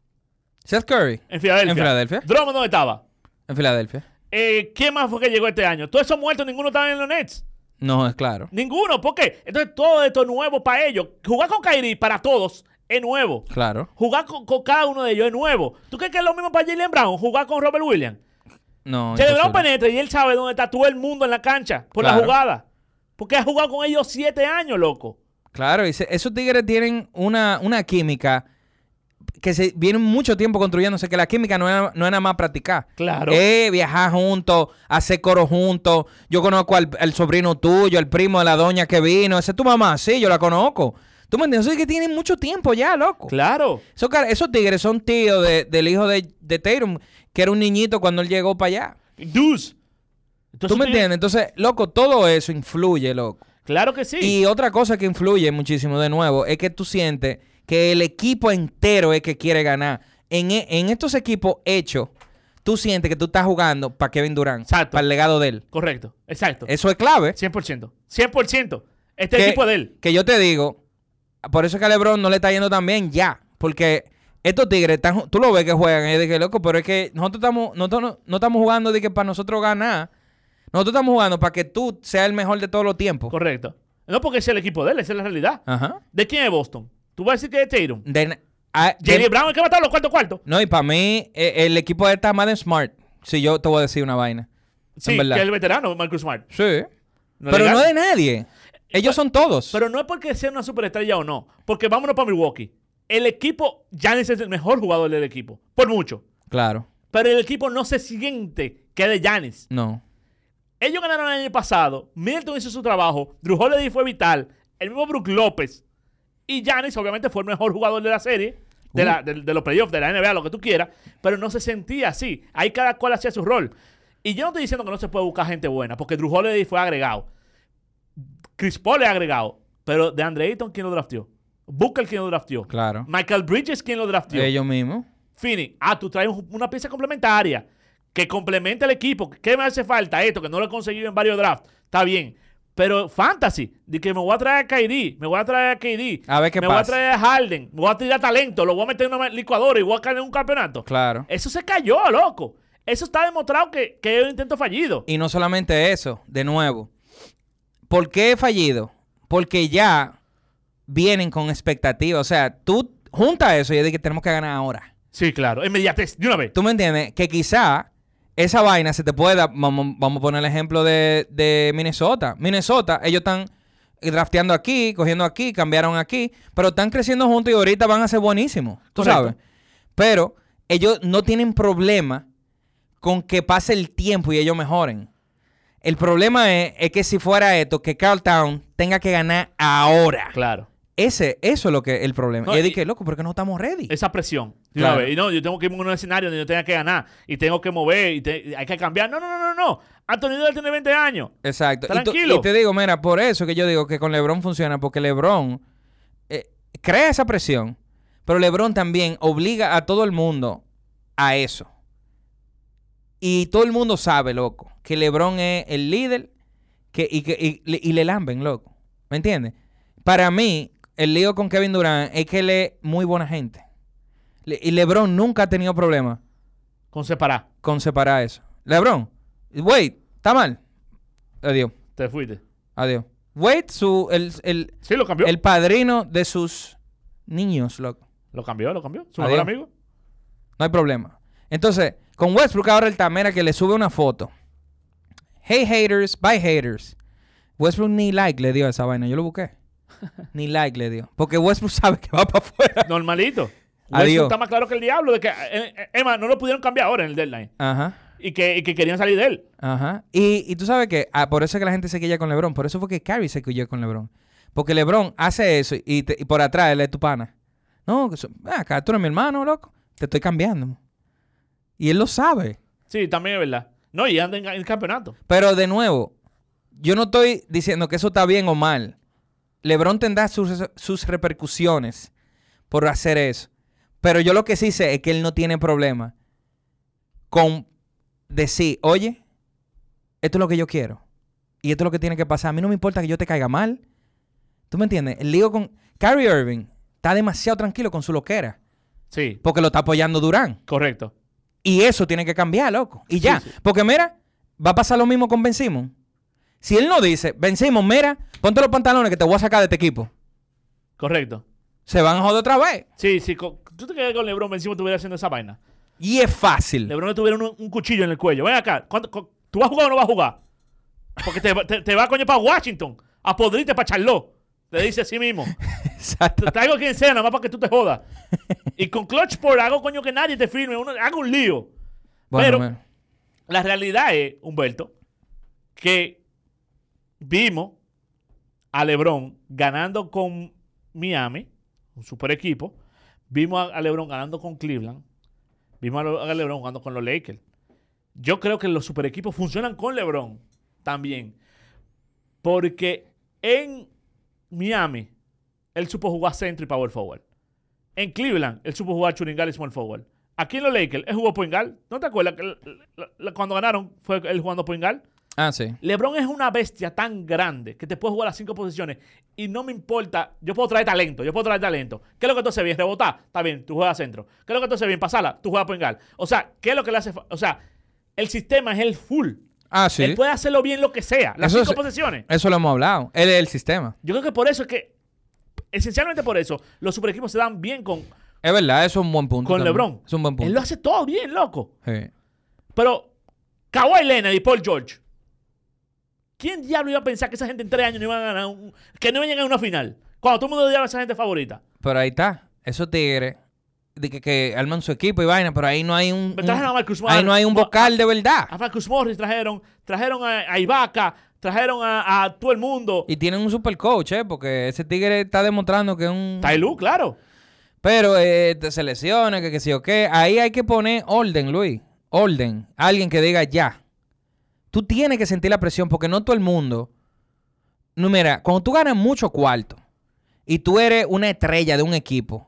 Seth Curry, En Filadelfia. ¿En Filadelfia? Drummond, ¿dónde estaba? en Filadelfia. Eh, ¿Quién más fue que llegó este año? Todos esos muertos, ninguno estaba en los Nets. No, es claro. Ninguno. ¿Por qué? Entonces todo esto es nuevo para ellos. Jugar con Kyrie para todos es nuevo. Claro. Jugar con, con cada uno de ellos es nuevo. ¿Tú crees que es lo mismo para Jaylen Brown? Jugar con Robert Williams. No, Jaylen Brown imposible. penetra y él sabe dónde está todo el mundo en la cancha por Claro. la jugada. Porque ha jugado con ellos siete años, loco. Claro, y se- esos tigres tienen una, una química que se vienen mucho tiempo construyéndose, que la química no es, no es nada más practicar. Claro. Eh, viajar juntos, hacer coro juntos. Yo conozco al, al sobrino tuyo, el primo de la doña que vino. Esa es tu mamá, sí, yo la conozco. ¿Tú me entiendes? Eso es que tienen mucho tiempo ya, loco. Claro. Esos, car- esos tigres son tíos de- del hijo de, de Tatum, que era un niñito cuando él llegó para allá. Deuce. Entonces, ¿Tú me tú- entiendes? Entonces, loco, todo eso influye, loco. Claro que sí. Y otra cosa que influye muchísimo de nuevo es que tú sientes que el equipo entero es que quiere ganar. En, e- en estos equipos hechos, tú sientes que tú estás jugando para Kevin Durant, Exacto. para el legado de él. Correcto. Exacto. Eso es clave. cien por ciento. cien por ciento. Este que, equipo es de él. que yo te digo, por eso es que a LeBron no le está yendo tan bien ya. Porque estos tigres, están, ju- tú lo ves que juegan, y es de que loco, pero es que nosotros estamos, nosotros no, no estamos jugando de que para nosotros ganar. Nosotros estamos jugando para que tú seas el mejor de todos los tiempos. Correcto. No porque sea el equipo de él, esa es la realidad. Ajá. ¿De quién es Boston? ¿Tú vas a decir que es Tatum? De- a- de- Jaylen Brown es que va a estar los cuartos cuartos. No, y para mí, eh, el equipo está más de Smart. Si yo te voy a decir una vaina. Sí, En que verdad. es el veterano, Marcus Smart. Sí. No Pero le no gana. de nadie. Ellos son todos. Pero no es porque sea una superestrella o no. Porque vámonos para Milwaukee. El equipo, Giannis es el mejor jugador del equipo. Por mucho. Claro. Pero el equipo no se siente que es de Giannis. No. Ellos ganaron el año pasado. Middleton hizo su trabajo. Drew Holiday fue vital. El mismo Brook López. Y Giannis, obviamente, fue el mejor jugador de la serie. De, Uh. la- de- de los playoffs, de la N B A, lo que tú quieras. Pero no se sentía así. Ahí cada cual hacía su rol. Y yo no estoy diciendo que no se puede buscar gente buena. Porque Drew Holiday fue agregado. Chris Paul es agregado. Pero de Andre Ayton, ¿quién lo drafteó? Booker, ¿quién lo drafteó? Claro. Michael Bridges, ¿quién lo drafteó? Ellos mismos. Fini, ah, tú traes un- una pieza complementaria que complemente al equipo. ¿Qué me hace falta? Esto, que no lo he conseguido en varios drafts. Está bien. Pero fantasy, de que me voy a traer a Kyrie, me voy a traer a K D, A ver qué me pasa. voy a traer a Harden, me voy a tirar talento, lo voy a meter en una licuadora y voy a caer en un campeonato. Claro. Eso se cayó, loco. Eso está demostrado que, que es un intento fallido. Y no solamente eso, de nuevo. ¿Por qué he fallido? porque ya vienen con expectativas. O sea, tú junta eso y es de que tenemos que ganar ahora. Sí, claro. Inmediatez, de una vez. ¿Tú me entiendes? Que quizá esa vaina se te pueda... Vamos, vamos a poner el ejemplo de, de Minnesota. Minnesota, ellos están drafteando aquí, cogiendo aquí, cambiaron aquí, pero están creciendo juntos y ahorita van a ser buenísimos. ¿Tú Correcto. sabes? Pero ellos no tienen problema con que pase el tiempo y ellos mejoren. El problema es, es que si fuera esto, que Carl Town tenga que ganar ahora. Claro. Ese, eso es lo que el problema. No, y es y- de que, loco, ¿por qué no estamos ready? Esa presión. De Claro. una vez. Y no, yo tengo que irme en un escenario donde yo tenga que ganar. Y tengo que mover. Y te- y hay que cambiar. No, no, no, no, no. Anthony Davis tiene veinte años. Exacto. Y, tú- Tranquilo. y te digo, mira, por eso que yo digo que con LeBron funciona, porque LeBron eh, crea esa presión, pero LeBron también obliga a todo el mundo a eso. Y todo el mundo sabe, loco, que LeBron es el líder que, y, que, y, y le lamben, loco. ¿Me entiendes? Para mí, el lío con Kevin Durant es que él es muy buena gente. Le- y LeBron nunca ha tenido problema Con separar. con separar eso. LeBron, wait, está mal. Adiós, Te fuiste. adiós. Wait, su, el, el, Sí, lo cambió. el padrino de sus niños, loco. Lo cambió, lo cambió. Su Adiós. mejor amigo. No hay problema. Entonces, con Westbrook ahora el Tamera que le sube una foto. Hey haters, bye haters. Westbrook ni like le dio a esa vaina. Yo lo busqué. Ni like le dio. Porque Westbrook sabe que va para afuera. Normalito. Adiós. Westbrook está más claro que el diablo. De que, eh, eh, Emma, no lo pudieron cambiar ahora en el deadline. Ajá. Y que, y que querían salir de él. Ajá. Y, y tú sabes que ah, por eso es que la gente se quilla con LeBron. Por eso fue que Curry se quilló con LeBron. Porque LeBron hace eso y, te- y por atrás él es tu pana. No, que so- ven acá, tú eres mi hermano, loco. Te estoy cambiando. Y él lo sabe. Sí, también es verdad. No, y anda en, en el campeonato. Pero de nuevo, yo no estoy diciendo que eso está bien o mal. LeBron tendrá sus, sus repercusiones por hacer eso. Pero yo lo que sí sé es que él no tiene problema con decir, oye, esto es lo que yo quiero. Y esto es lo que tiene que pasar. A mí no me importa que yo te caiga mal. ¿Tú me entiendes? El lío con Kyrie Irving está demasiado tranquilo con su loquera. Sí, Porque lo está apoyando Durán. correcto. Y eso tiene que cambiar, loco. Y Sí, ya. sí. Porque mira, va a pasar lo mismo con Ben Simmons. Si él no dice, Ben Simmons, mira, ponte los pantalones que te voy a sacar de este equipo. Correcto. Se van a joder otra vez. Sí, sí. con- tú te quedas con LeBron encima estuviera haciendo esa vaina. Y es fácil. LeBron le tuviera un, un cuchillo en el cuello. Ven acá. ¿cuánto- cu- ¿Tú vas a jugar o no vas a jugar? Porque te, va- te, te va coño para Washington. A podrirte para Charlotte. Le dice a sí mismo. Exacto. Te traigo a quien sea, nada más para que tú te jodas. Y con Clutch por hago coño que nadie te firme. Uno, haga un lío. Bueno, Pero man. la realidad es, Humberto, que vimos a LeBron ganando con Miami, un super equipo. Vimos a, a LeBron ganando con Cleveland. Vimos a, Lo- a LeBron jugando con los Lakers. Yo creo que los super equipos funcionan con LeBron también. Porque en Miami, él supo jugar centro y power forward. En Cleveland, él supo jugar churingal y small forward. Aquí en los Lakers, él jugó point guard. ¿No te acuerdas que l- l- l- cuando ganaron fue él jugando point guard? Ah, sí. LeBron es una bestia tan grande que te puede jugar las cinco posiciones y no me importa. Yo puedo traer talento, yo puedo traer talento. ¿Qué es lo que tú haces bien? Rebotar, está bien, tú juegas centro. ¿Qué es lo que tú haces bien? Pasarla, tú juegas point guard. O sea, ¿qué es lo que le hace? fa- O sea, el sistema es el full. Ah, sí. Él puede hacerlo bien lo que sea, las Eso cinco sí. posiciones. Eso lo hemos hablado. Él es el sistema. Yo creo que por eso es que, esencialmente por eso, los super equipos se dan bien con, Es verdad, eso es un buen punto. con también. LeBron. Es un buen punto. Él lo hace todo bien, loco. Sí. Pero Kawhi Leonard y Paul George, ¿quién diablo iba a pensar que esa gente en tres años no iban a ganar un- que no iban a llegar a una final? Cuando todo el mundo odiaba a esa gente favorita. Pero ahí está. Esos tigres de que, que arman su equipo y vaina, pero ahí no hay un, un- Trajeron a Marcus Morris. ahí no hay un vocal de verdad. A Marcus Morris trajeron, trajeron a, a Ibaka, trajeron a, a todo el mundo. Y tienen un super coach, ¿eh? Porque ese tigre está demostrando que es un... Ty Lue, claro. Pero eh, te selecciona, que, que sí o qué. Ahí hay que poner orden, Luis. Orden. Alguien que diga ya. Tú tienes que sentir la presión porque no todo el mundo... No, mira, cuando tú ganas mucho cuarto y tú eres una estrella de un equipo,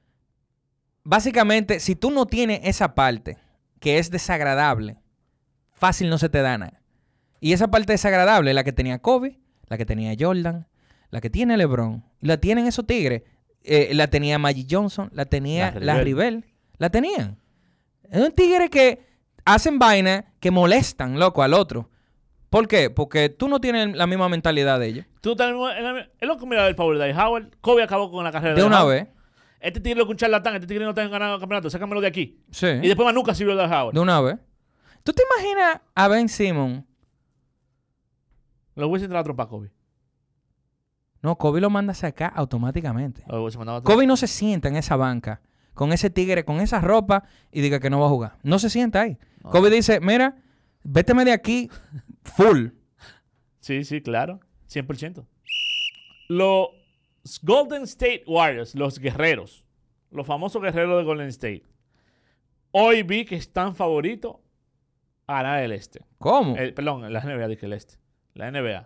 básicamente, si tú no tienes esa parte que es desagradable, fácil no se te da nada. Y esa parte desagradable es la que tenía Kobe, la que tenía Jordan, la que tiene LeBron, y la tienen esos tigres. Eh, la tenía Magic Johnson, la tenía La la Rivel, la tenían. Es un tigre que hacen vainas que molestan, loco, al otro. ¿Por qué? Porque tú no tienes la misma mentalidad de ellos. Tú también, es lo que mira del Power de Howard. Kobe acabó con la carrera De de una Howard. vez. Este tigre lo que un charlatán, este tigre no está ganando el campeonato, sácamelo de aquí. Sí. Y después más nunca sirvió de Howard. De una vez. ¿Tú te imaginas a Ben Simmons? Lo hubiese entrado a trompar a Kobe. No, Kobe lo manda a sacar automáticamente. Lo hubiese mandado a trompar. Kobe no se sienta en esa banca con ese tigre, con esa ropa y diga que no va a jugar. No se sienta ahí. No. Kobe dice, mira, véteme de aquí full. Sí, sí, claro. cien por ciento. Los Golden State Warriors, los guerreros, los famosos guerreros de Golden State, hoy vi que están favoritos a ganar el este. ¿Cómo? Eh, perdón, la N B A, dije el este. La N B A.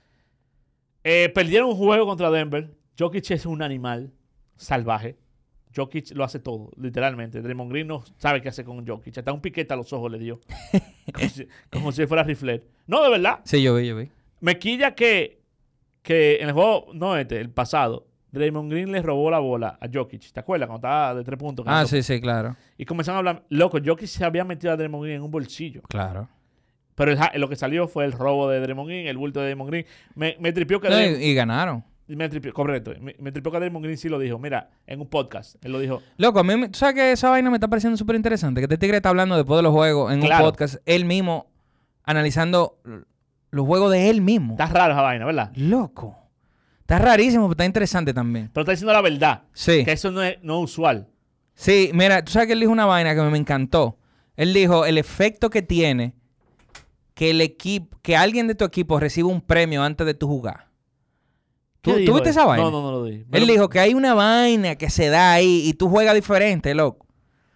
Eh, perdieron un juego contra Denver. Jokic es un animal salvaje. Jokic lo hace todo, literalmente. Draymond Green no sabe qué hacer con Jokic. Hasta un piquete a los ojos le dio. como, si, como si fuera rifler. No, de verdad. Sí, yo vi, yo vi. Me quilla que, que en el juego, no este, el pasado, Draymond Green le robó la bola a Jokic. ¿Te acuerdas? Cuando estaba de tres puntos. Ah, sí, sí, claro. Y comenzaron a hablar. Loco, Jokic se había metido a Draymond Green en un bolsillo. Claro. Pero el, lo que salió fue el robo de Draymond Green, el bulto de Draymond Green. Me, me tripió que... No, Draymond, y, y ganaron. me tripió, correcto. Me, me tripió que Draymond Green sí lo dijo. Mira, en un podcast, él lo dijo. Loco, a mí, me- tú sabes que esa vaina me está pareciendo súper interesante. Que este tigre está hablando después de los juegos en Claro. un podcast, él mismo, analizando los juegos de él mismo. Está raro esa vaina, ¿verdad? Loco. Está rarísimo, pero está interesante también. Pero está diciendo la verdad. Sí. Que eso no es, no es usual. Sí, mira, tú sabes que él dijo una vaina que me encantó. Él dijo el efecto que tiene que el equipo, que alguien de tu equipo reciba un premio antes de tu jugar. ¿Tú, ¿Qué ¿tú dijo viste él? esa vaina? No, no, no lo dije. Él Pero- dijo que hay una vaina que se da ahí y tú juegas diferente, loco.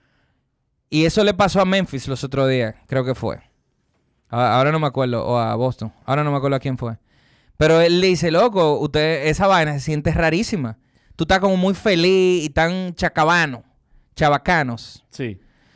Y eso le pasó a Memphis los otros días, creo que fue. A- Ahora no me acuerdo, o a Boston. Ahora no me acuerdo a quién fue. Pero él le dice, loco, usted, esa vaina se siente rarísima. Tú estás como muy feliz y tan chacabano, chabacanos. Sí.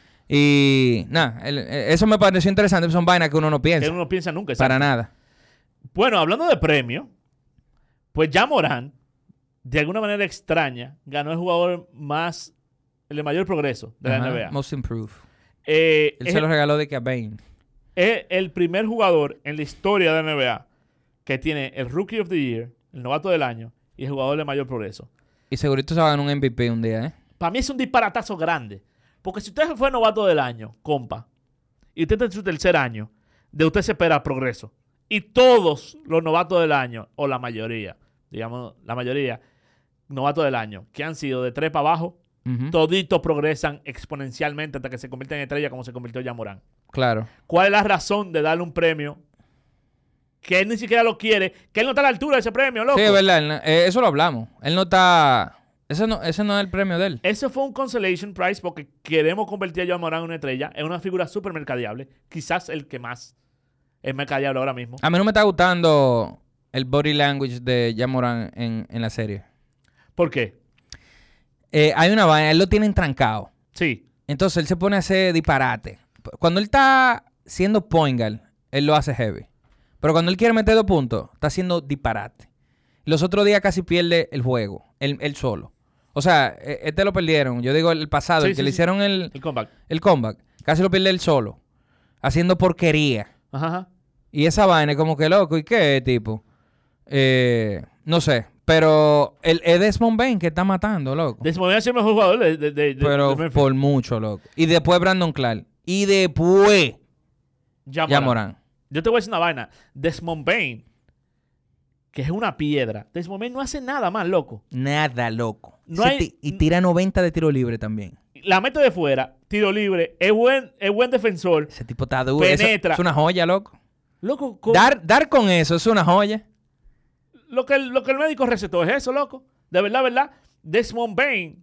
Y nada, el- eh, eso me pareció interesante. Son vainas que uno no Que piensa. uno no piensa nunca. Para exacto. nada. Bueno, hablando de premio, pues ya Morán, de alguna manera extraña, ganó el jugador más, el de mayor progreso de la Ajá, N B A. Most improved. Eh, Él es, se lo regaló de que a Bane. es el primer jugador en la historia de la N B A que tiene el Rookie of the Year, el novato del año, y el jugador de mayor progreso. Y segurito se va a ganar un M V P un día, ¿eh? Para mí es un disparatazo grande. Porque si usted fue novato del año, compa, y usted está en su tercer año, de usted se espera progreso. Y todos los novatos del año, o la mayoría, digamos, la mayoría, novatos del año, que han sido de tres para abajo, Ujú. toditos progresan exponencialmente hasta que se convierten en estrella como se convirtió ya Morán. Claro. ¿Cuál es la razón de darle un premio que él ni siquiera lo quiere, que él no está a la altura de ese premio, loco? Sí, es verdad. él no- eh, eso lo hablamos. Él no está... Ese no, ese no es el premio de él. Ese fue un consolation prize porque queremos convertir a Joan Morán en una estrella. Es una figura súper mercadeable. Quizás el que más es mercadeable ahora mismo. A mí no me está gustando el body language de Jan Morán en, en la serie. ¿Por qué? Eh, hay una vaina, él lo tiene entrancado. Sí. Entonces él se pone a hacer disparate. Cuando él está siendo point guard, él lo hace heavy. Pero cuando él quiere meter dos puntos, está haciendo disparate. Los otros días casi pierde el juego, él, él solo. O sea, e- este lo perdieron. Yo digo el pasado, Sí, el que sí, le sí. hicieron el, El comeback. el comeback. Casi lo pierde él solo. Haciendo porquería. Ajá, ajá. Y esa vaina es como que loco. ¿Y qué, tipo? Eh, no sé. Pero el, es Desmond Bane que está matando, loco. Desmond Bane ha sido el mejor jugador de, de, de, de- Pero de Memphis. por mucho, loco. Y después Brandon Clark. Y después Ja ya Morant. Morán. Yo te voy a decir una vaina. Desmond Bane, que es una piedra. Desmond Bane no hace nada más, loco. Nada, loco. No Se hay- ti- y tira noventa de tiro libre también. La mete de fuera, tiro libre, es buen, es buen defensor. Ese tipo está duro. Eso- Penetra. es una joya, loco. Loco, con- Dar, dar con eso es una joya. lo, que el, lo que el médico recetó es eso, loco. De verdad, verdad. Desmond Bane.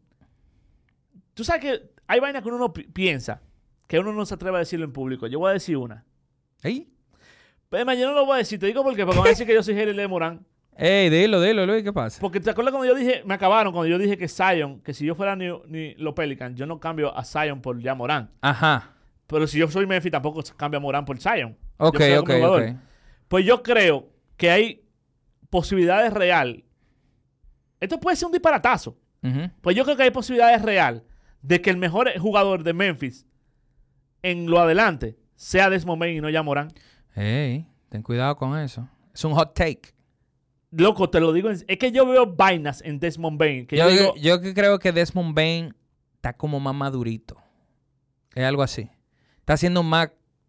Tú sabes que hay vainas que uno no pi- piensa, que uno no se atreve a decirlo en público. Yo voy a decir una. Ey, Pero yo no lo voy a decir. Te digo porque, porque van a decir que yo soy Jerry de Morán. Ey, dilo, dilo, Luis, ¿qué pasa? Porque te acuerdas cuando yo dije, me acabaron cuando yo dije que Zion, que si yo fuera ni, ni los Pelicans, yo no cambio a Zion por ya Morán. Ajá. Pero si yo soy Memphis, tampoco cambio a Morán por Zion. Ok, Yo soy ok, como jugador. ok. Pues yo creo que hay posibilidades real. Esto puede ser un disparatazo. Ujú. Pues yo creo que hay posibilidades real de que el mejor jugador de Memphis en lo adelante sea Desmond Bane y no ya Morán. Ey, Ten cuidado con eso. Es un hot take. Loco, te lo digo. En, es que yo veo vainas en Desmond Bain. Que yo, yo, digo, yo que creo que Desmond Bain está como más madurito. Es algo así. Está siendo más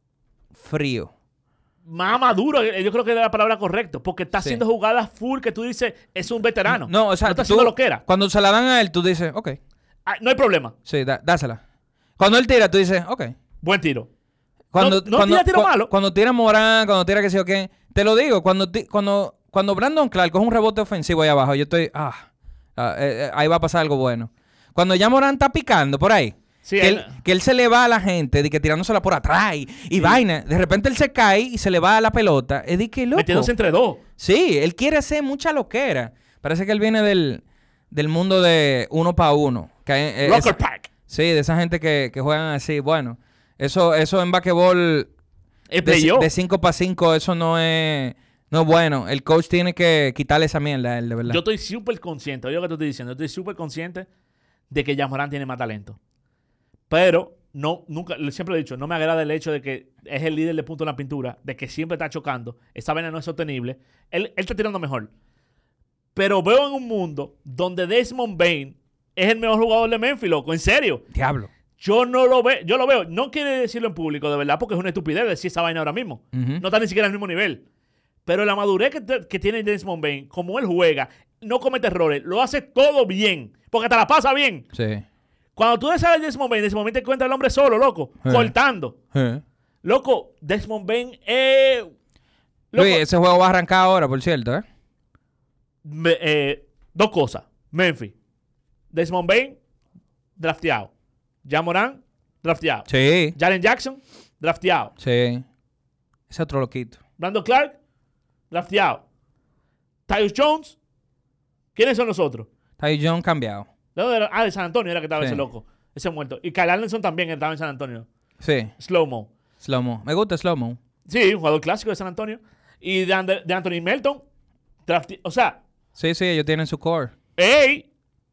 frío. Más maduro, yo creo que es la palabra correcta. Porque está Sí. haciendo jugadas full que tú dices, es un veterano. No, o sea, no está tú- haciendo lo que era. Cuando se la dan a él, tú dices, ok. Ah, no hay problema. Sí, da- dásela. Cuando él tira, tú dices, ok. Buen tiro. Cuando, No- no cuando, tira tiro cu- malo. Cuando tira Morán, cuando tira que sé yo qué. Te lo digo, cuando, ti- cuando, cuando Brandon Clark coge un rebote ofensivo ahí abajo, yo estoy, ah, ah, eh, eh, ahí va a pasar algo bueno. Cuando ya Morán está picando por ahí, Sí, que, él- él, que él se le va a la gente, de que tirándosela por atrás y, y vaina. De repente él se cae y se le va a la pelota. Es de que loco. metiéndose entre dos. Sí, él quiere hacer mucha loquera. Parece que él viene del, del mundo de uno para uno. Que hay- eh, Locker esa- pack. Sí, de esa gente que, que juegan así. Bueno, eso, eso en basquetbol El de, playoff. de cinco para cinco, eso no es, no es bueno. El coach tiene que quitarle esa mierda a él, de verdad. Yo estoy súper consciente, oye lo que te estoy diciendo, yo estoy súper consciente de que Jamoran tiene más talento. Pero, no, nunca, siempre lo he dicho, no me agrada el hecho de que es el líder de punto en la pintura, de que siempre está chocando, esa vaina no es sostenible. Él, él está tirando mejor. Pero veo en un mundo donde Desmond Bain es el mejor jugador de Memphis, loco, en serio. Diablo. Yo no lo veo, yo lo veo, no quiere decirlo en público, de verdad, porque es una estupidez decir esa vaina ahora mismo. Ujú. No está ni siquiera al mismo nivel. Pero la madurez que, te- que tiene Desmond Bain, como él juega, no comete errores, lo hace todo bien, porque te la pasa bien. Sí. Cuando tú ves a Desmond Bain, Desmond Bain te encuentra el hombre solo, loco, Eh. cortando. Eh. Loco, Desmond Bain es... loco, Luis, ese juego va a arrancar ahora, por cierto, ¿eh? me- eh, dos cosas. Memphis. Desmond Bain, drafteado. Jamoran, drafteado. Sí. Jaren Jackson, drafteado. Sí. Ese otro loquito. Brandon Clark, drafteado. Tyus Jones, ¿quiénes son los otros? Ty John cambiado. ¿De dónde era? Ah, de San Antonio era que estaba Sí. ese loco. Ese muerto. Y Kyle Anderson también estaba en San Antonio. Sí. Slow-mo. Slow-mo. Me gusta Slow-mo. Sí, un jugador clásico de San Antonio. Y de, Ander- de Anthony Melton, drafte- o sea, Sí, sí, ellos tienen su core. ey,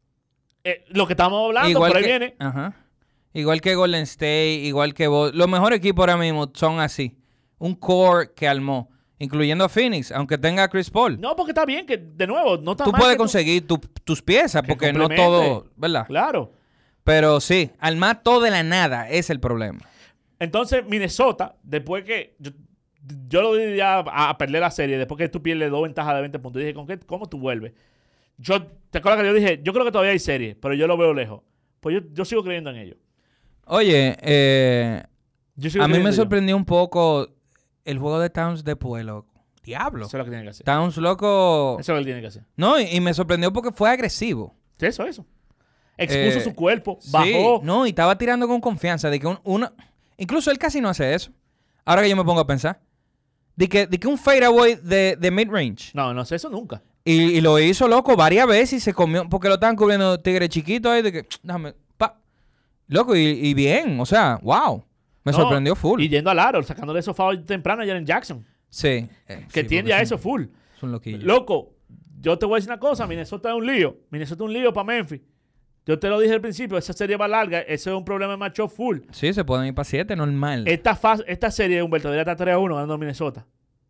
eh, lo que estamos hablando, por ahí que, viene. Ajá. Igual que Golden State, igual que Bo- los mejores equipos ahora mismo son así. Un core que armó, incluyendo a Phoenix, aunque tenga a Chris Paul. No, porque está bien que, de nuevo, no está Tú mal puedes que tú- conseguir tu- tus piezas, que porque no complemente. todo, ¿verdad? Claro. Pero sí, armar todo de la nada es el problema. Entonces, Minnesota, después que yo, yo lo di ya a, a perder la serie, después que tú pierdes dos ventajas de veinte puntos, dije, ¿con qué, ¿cómo tú vuelves? Yo, ¿te acuerdas que yo dije? Yo creo que todavía hay serie, pero yo lo veo lejos. Pues yo, yo sigo creyendo en ello. Oye, eh, Yo sigo a mí creyendo me en ello. sorprendió un poco el juego de Towns después, loco. Diablo. Eso es lo que tiene que hacer. Towns, loco. Eso es lo que él tiene que hacer. No, y, y me sorprendió porque fue agresivo. Sí, Eso, eso. Expuso Eh, su cuerpo, Sí, bajó. no, y estaba tirando con confianza. De que un, una, incluso él casi no hace eso. Ahora que yo me pongo a pensar. De que, de que un fadeaway de, de mid-range. No, no sé eso nunca. Y, y lo hizo, loco, varias veces y se comió. Porque lo estaban cubriendo tigres chiquitos ahí. De que, déjame, pa. Loco, y, y bien. O sea, wow. Me No, sorprendió full. Y yendo al aro, sacándole esos fouls temprano a Jaren Jackson, Sí. eh, que sí, tiende porque a es eso un- full. Es un loquillo. Loco, yo te voy a decir una cosa, Minnesota es un lío. Minnesota es un lío para Memphis. Yo te lo dije al principio, esa serie va larga, ese es un problema de matchup full. Sí, se pueden ir para siete, normal. Esta, fase, esta serie, Humberto, debería estar tres a uno ganando Minnesota.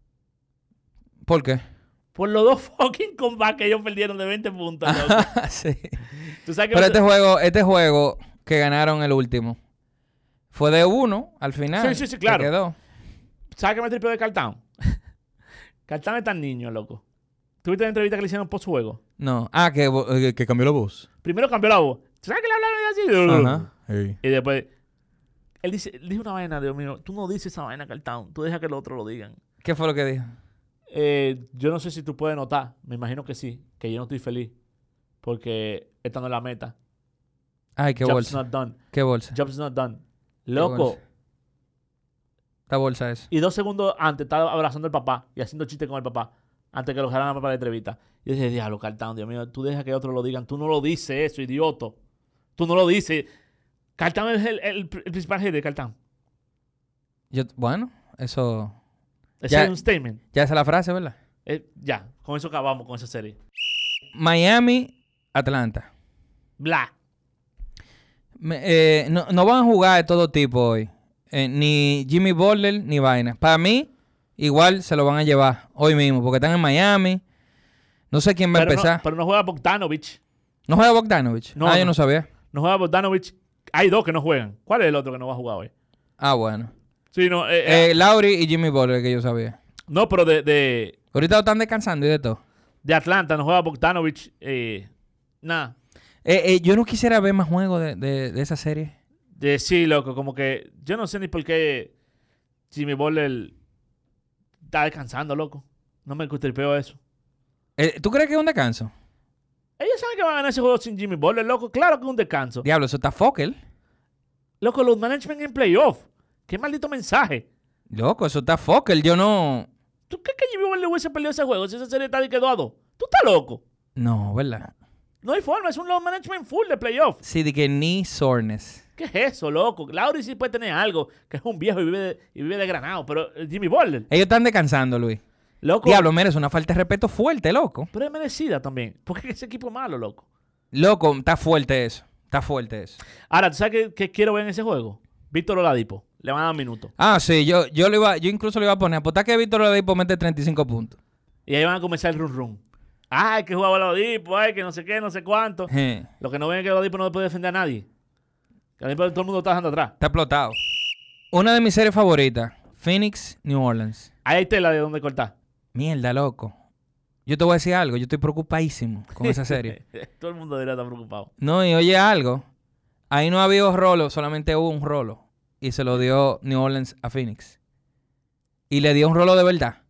¿Por qué? Por los dos fucking combates que ellos perdieron de veinte puntos. loco. sí. Tú sabes que Pero no- este juego, este juego que ganaron el último fue de uno al final. Sí, sí, sí, Se claro. quedó. ¿Sabes qué me tripeó de Cartown? Cartown es tan niño, loco. ¿Tuviste la entrevista que le hicieron post juego? No. Ah, que, vo- eh, que cambió la voz. Primero cambió la voz. ¿Tú sabes que le hablaron así? Ajá. Hey. Y después, él dice, él dijo una vaina, Dios mío, tú no dices esa vaina, Cartown, tú deja que los otros lo digan. ¿Qué fue lo que dijo? Eh, yo no sé si tú puedes notar, me imagino que sí, que yo no estoy feliz, porque esta no es la meta. Ay, qué Job's bolsa. not done. ¿Qué bolsa? Job's not done. Loco. bolsa? Esta bolsa es. Y dos segundos antes estaba abrazando al papá y haciendo chistes con el papá, antes que lo dejaran para la entrevista. Y yo dije, diablo, Cartown, Dios mío, tú dejas que otros lo digan, tú no lo dices eso, idioto. Tú no lo dices. Cartown es el, el, el principal jefe de Cartown. Yo, bueno, eso. Ese Ya- es un statement. Ya esa es la frase, ¿verdad? Eh, ya, con eso acabamos con esa serie. Miami, Atlanta. Bla. Me- eh, no, no van a jugar de todo tipo hoy. Eh, ni Jimmy Butler ni vaina. Para mí, igual se lo van a llevar hoy mismo, porque están en Miami. No sé quién va pero a empezar. No, pero no juega Bogdanovich. ¿No juega Bogdanovich? No, ah, no. yo no sabía. No juega Bogdanovich. Hay dos que no juegan. ¿Cuál es el otro que no va a jugar hoy? Ah, bueno. Sí, no. Eh, Eh, eh, Lowry y Jimmy Butler, que yo sabía. no, pero de, de, Ahorita lo están descansando y de todo. de Atlanta no juega Bogdanovich. Eh, nada. Eh, eh, yo no quisiera ver más juegos de, de, de esa serie. De, sí, loco. Como que yo no sé ni por qué Jimmy Butler está descansando, loco. No me tripeo eso. Eh, ¿Tú crees que es un descanso? Ellos saben que van a ganar ese juego sin Jimmy Butler, loco. Claro que es un descanso. Diablo, eso está Fokker. Loco, los management en playoff. Qué maldito mensaje. Loco, eso está Fokker. Yo no... ¿Tú crees que Jimmy Butler hubiese perdido ese juego si esa serie está de que dos a dos? ¿Tú estás loco? No, ¿verdad? No hay forma. Es un low management full de playoff. Sí, de que ni soreness. ¿Qué es eso, loco? Lowry sí puede tener algo, que es un viejo y vive de, y vive de granado, pero eh, Jimmy Butler, Ellos están descansando, Luis. loco. Diablo, mira, es una falta de respeto fuerte, loco. Pero es merecida también, porque ese equipo es malo, loco. Loco, está fuerte eso. Está fuerte eso. Ahora, ¿tú sabes qué, qué quiero ver en ese juego? Víctor Oladipo. Le van a dar minutos. Ah, sí, yo, yo, le iba, yo incluso le iba a poner, apostar que Víctor Oladipo mete treinta y cinco puntos. Y ahí van a comenzar el run run. Ay, que jugaba Oladipo, ay, que no sé qué, no sé cuánto. Je, Lo que no ven es que Oladipo no puede defender a nadie. Que Oladipo todo el mundo está dejando atrás. Está explotado. Una de mis series favoritas, Phoenix, New Orleans. Ahí hay tela de donde cortar. Mierda, loco. Yo te voy a decir algo, yo estoy preocupadísimo con esa serie. Todo el mundo debería estar preocupado. No, y oye algo. Ahí no ha habido rolo, solamente hubo un rolo. Y se lo dio New Orleans a Phoenix. Y le dio un rolo de verdad.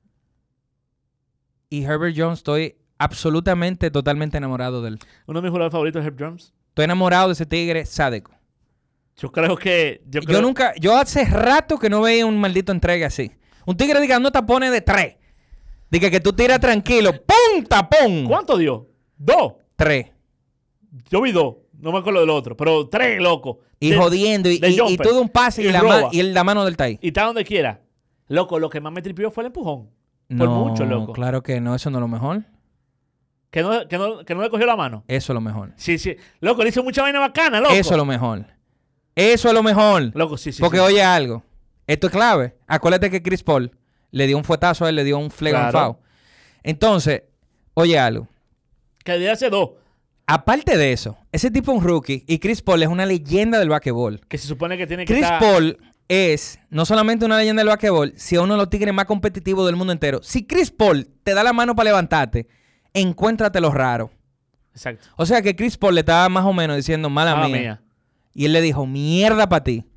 Y Herbert Jones, estoy absolutamente, totalmente enamorado de él. Uno de mis jugadores favoritos es Herb Jones. Estoy enamorado de ese tigre sádico. Yo creo que... Yo, Yo, creo, nunca, yo hace rato que no veía un maldito entregue así. Un tigre diga, no tapones de tres. Diga que tú tiras tranquilo. ¡Pum! ¡Tapón! ¿Cuánto dio? Dos. Tres. Yo vi dos. No me acuerdo del otro. Pero tres, loco. Y De- jodiendo. Y, de y, y jumper. todo un pase y, Y la, roba. ma- y el- la mano del Tai. Y está donde quiera. Loco, lo que más me tripió fue el empujón. Por No, mucho, loco. claro que no. Eso no es lo mejor. Que no, que, no, que no le cogió la mano. Eso es lo mejor. Sí, sí. Loco, le hizo mucha vaina bacana, loco. Eso es lo mejor. Eso es lo mejor. Loco, sí, sí. Porque sí. oye algo. Esto es clave. Acuérdate que Chris Paul le dio un fuetazo a él, le dio un flag on Claro. foul. Entonces, oye algo. Que debe hacer dos. Aparte de eso, ese tipo es un rookie y Chris Paul es una leyenda del basquetbol. Que se supone que tiene que Chris estar... Paul es no solamente una leyenda del basquetbol, sino uno de los tigres más competitivos del mundo entero. Si Chris Paul te da la mano para levantarte, encuéntrate lo raro. Exacto. O sea que Chris Paul le estaba más o menos diciendo mala Mala mía. mía. Y él le dijo, mierda para ti.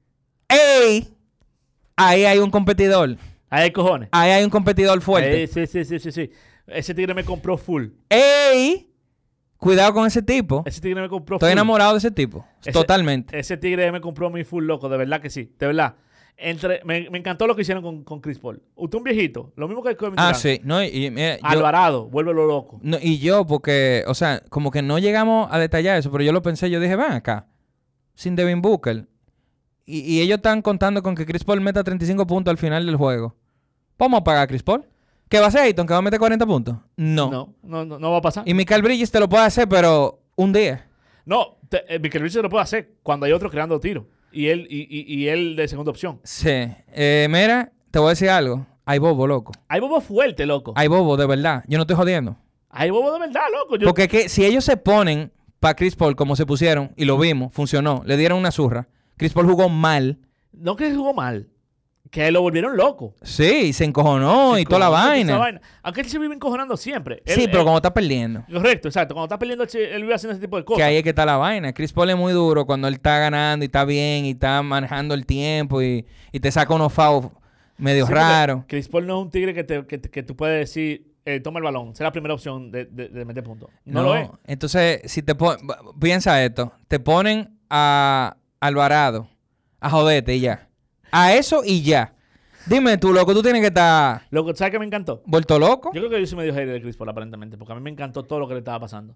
¡Ey! Ahí hay un competidor. Ahí hay cojones. Ahí hay un competidor fuerte. Eh, sí, sí, sí, sí, sí. Ese tigre me compró full. ¡Ey! Cuidado con ese tipo. Ese tigre me compró Estoy full. enamorado de ese tipo. Ese- Totalmente. Ese tigre me compró mi full, loco. De verdad que sí. De verdad. Entre, me, me encantó lo que hicieron con, con Chris Paul. Usted un viejito. Lo mismo que Kevin Ah, Durant. sí. No, y, y mira, yo- Alvarado. Vuélvelo loco. no, y yo, porque, o sea, como que no llegamos a detallar eso, pero yo lo pensé, yo dije, ven acá, sin Devin Booker. Y, y ellos están contando con que Chris Paul meta treinta y cinco puntos al final del juego. ¿Vamos a pagar a Chris Paul? ¿Qué va a hacer Ayton? ¿Que va a meter cuarenta puntos? No. No, no, no, no va a pasar. Y Michael Bridges te lo puede hacer, pero un día. No, te, eh, Michael Bridges lo puede hacer cuando hay otro creando tiro. Y él, y, y, y él de segunda opción. Sí. Eh, mira, te voy a decir algo. Hay bobo, loco. Hay bobo fuerte, loco. Hay bobo, de verdad. Yo no estoy jodiendo. Hay bobo de verdad, loco. Yo, Porque que, si ellos se ponen para Chris Paul como se pusieron, y lo vimos, funcionó, le dieron una zurra. Chris Paul jugó mal. no que jugó mal. Que lo volvieron loco. Sí, se encojonó y toda la Esa vaina. Aunque él se vive encojonando siempre. Sí, Él- pero él- como está perdiendo. Correcto, exacto. Cuando está peleando, él, se- él vive haciendo ese tipo de cosas. Que ahí es que está la vaina. Chris Paul es muy duro cuando él está ganando y está bien y está manejando el tiempo y, y te saca unos fouls medio Sí, porque raros. Chris Paul no es un tigre que, te, que, que tú puedes decir, eh, toma el balón, será la primera opción de, de, de meter puntos. No, lo es. Entonces, si te ponen... Piensa esto. Te ponen a Alvarado a joderte y ya. A eso y ya. Dime tú, loco, tú tienes que estar Loco, ¿sabes qué me encantó? vuelto loco. Yo creo que yo soy medio hater de Chris Paul, aparentemente, porque a mí me encantó todo lo que le estaba pasando.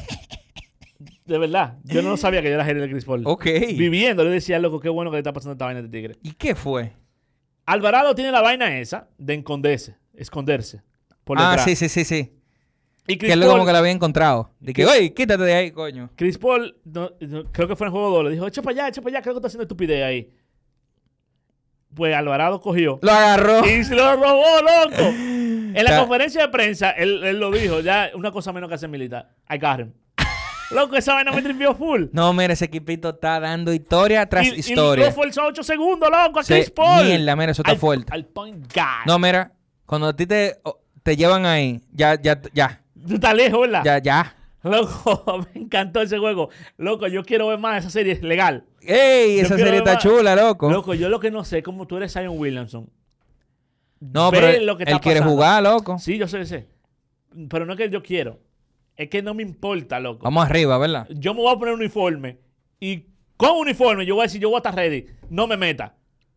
De verdad, yo no sabía que yo era hater de Chris Paul. Ok. Viviendo, le decía, loco, qué bueno que le está pasando esta vaina de tigre. ¿Y qué fue? Alvarado tiene la vaina esa de esconderse, esconderse. Por Ah, detrás. sí, sí, sí, sí. Y Que Chris es lo como Paul, que la había encontrado. De que, oye, quítate de ahí, coño. Chris Paul no- no, creo que fue en el juego dos, le dijo, echa para allá, echa para allá, creo que está haciendo estupidez ahí. Pues Alvarado cogió. Lo agarró. Y se lo robó, loco. En la Ta- conferencia de prensa, él, él lo dijo. Ya una cosa menos que hacer militar. I got him. Loco, esa vaina me tripió full. No, mira, ese equipito está dando historia tras y, historia. Y lo forzó ocho segundos, loco, a Sí, Chris Paul. mierda, mira, eso está al, fuerte. Al point guard. No, mira, cuando a ti te, te llevan ahí, ya, ya, ya, Tú estás lejos, ¿verdad? ya, ya. Loco, me encantó ese juego. Loco, yo quiero ver más esa serie, es legal. ¡Ey! Yo Esa quiero serie ver está más. chula, loco. Loco, yo lo que no sé es cómo tú eres Zion Williamson. No, Ve pero él, lo que él está quiere pasando. jugar, loco. Sí, yo sé, sé. Pero no es que yo quiero. Es que no me importa, loco. Vamos arriba, ¿verdad? Yo me voy a poner un uniforme. Y con uniforme yo voy a decir, yo voy a estar ready. No me meta.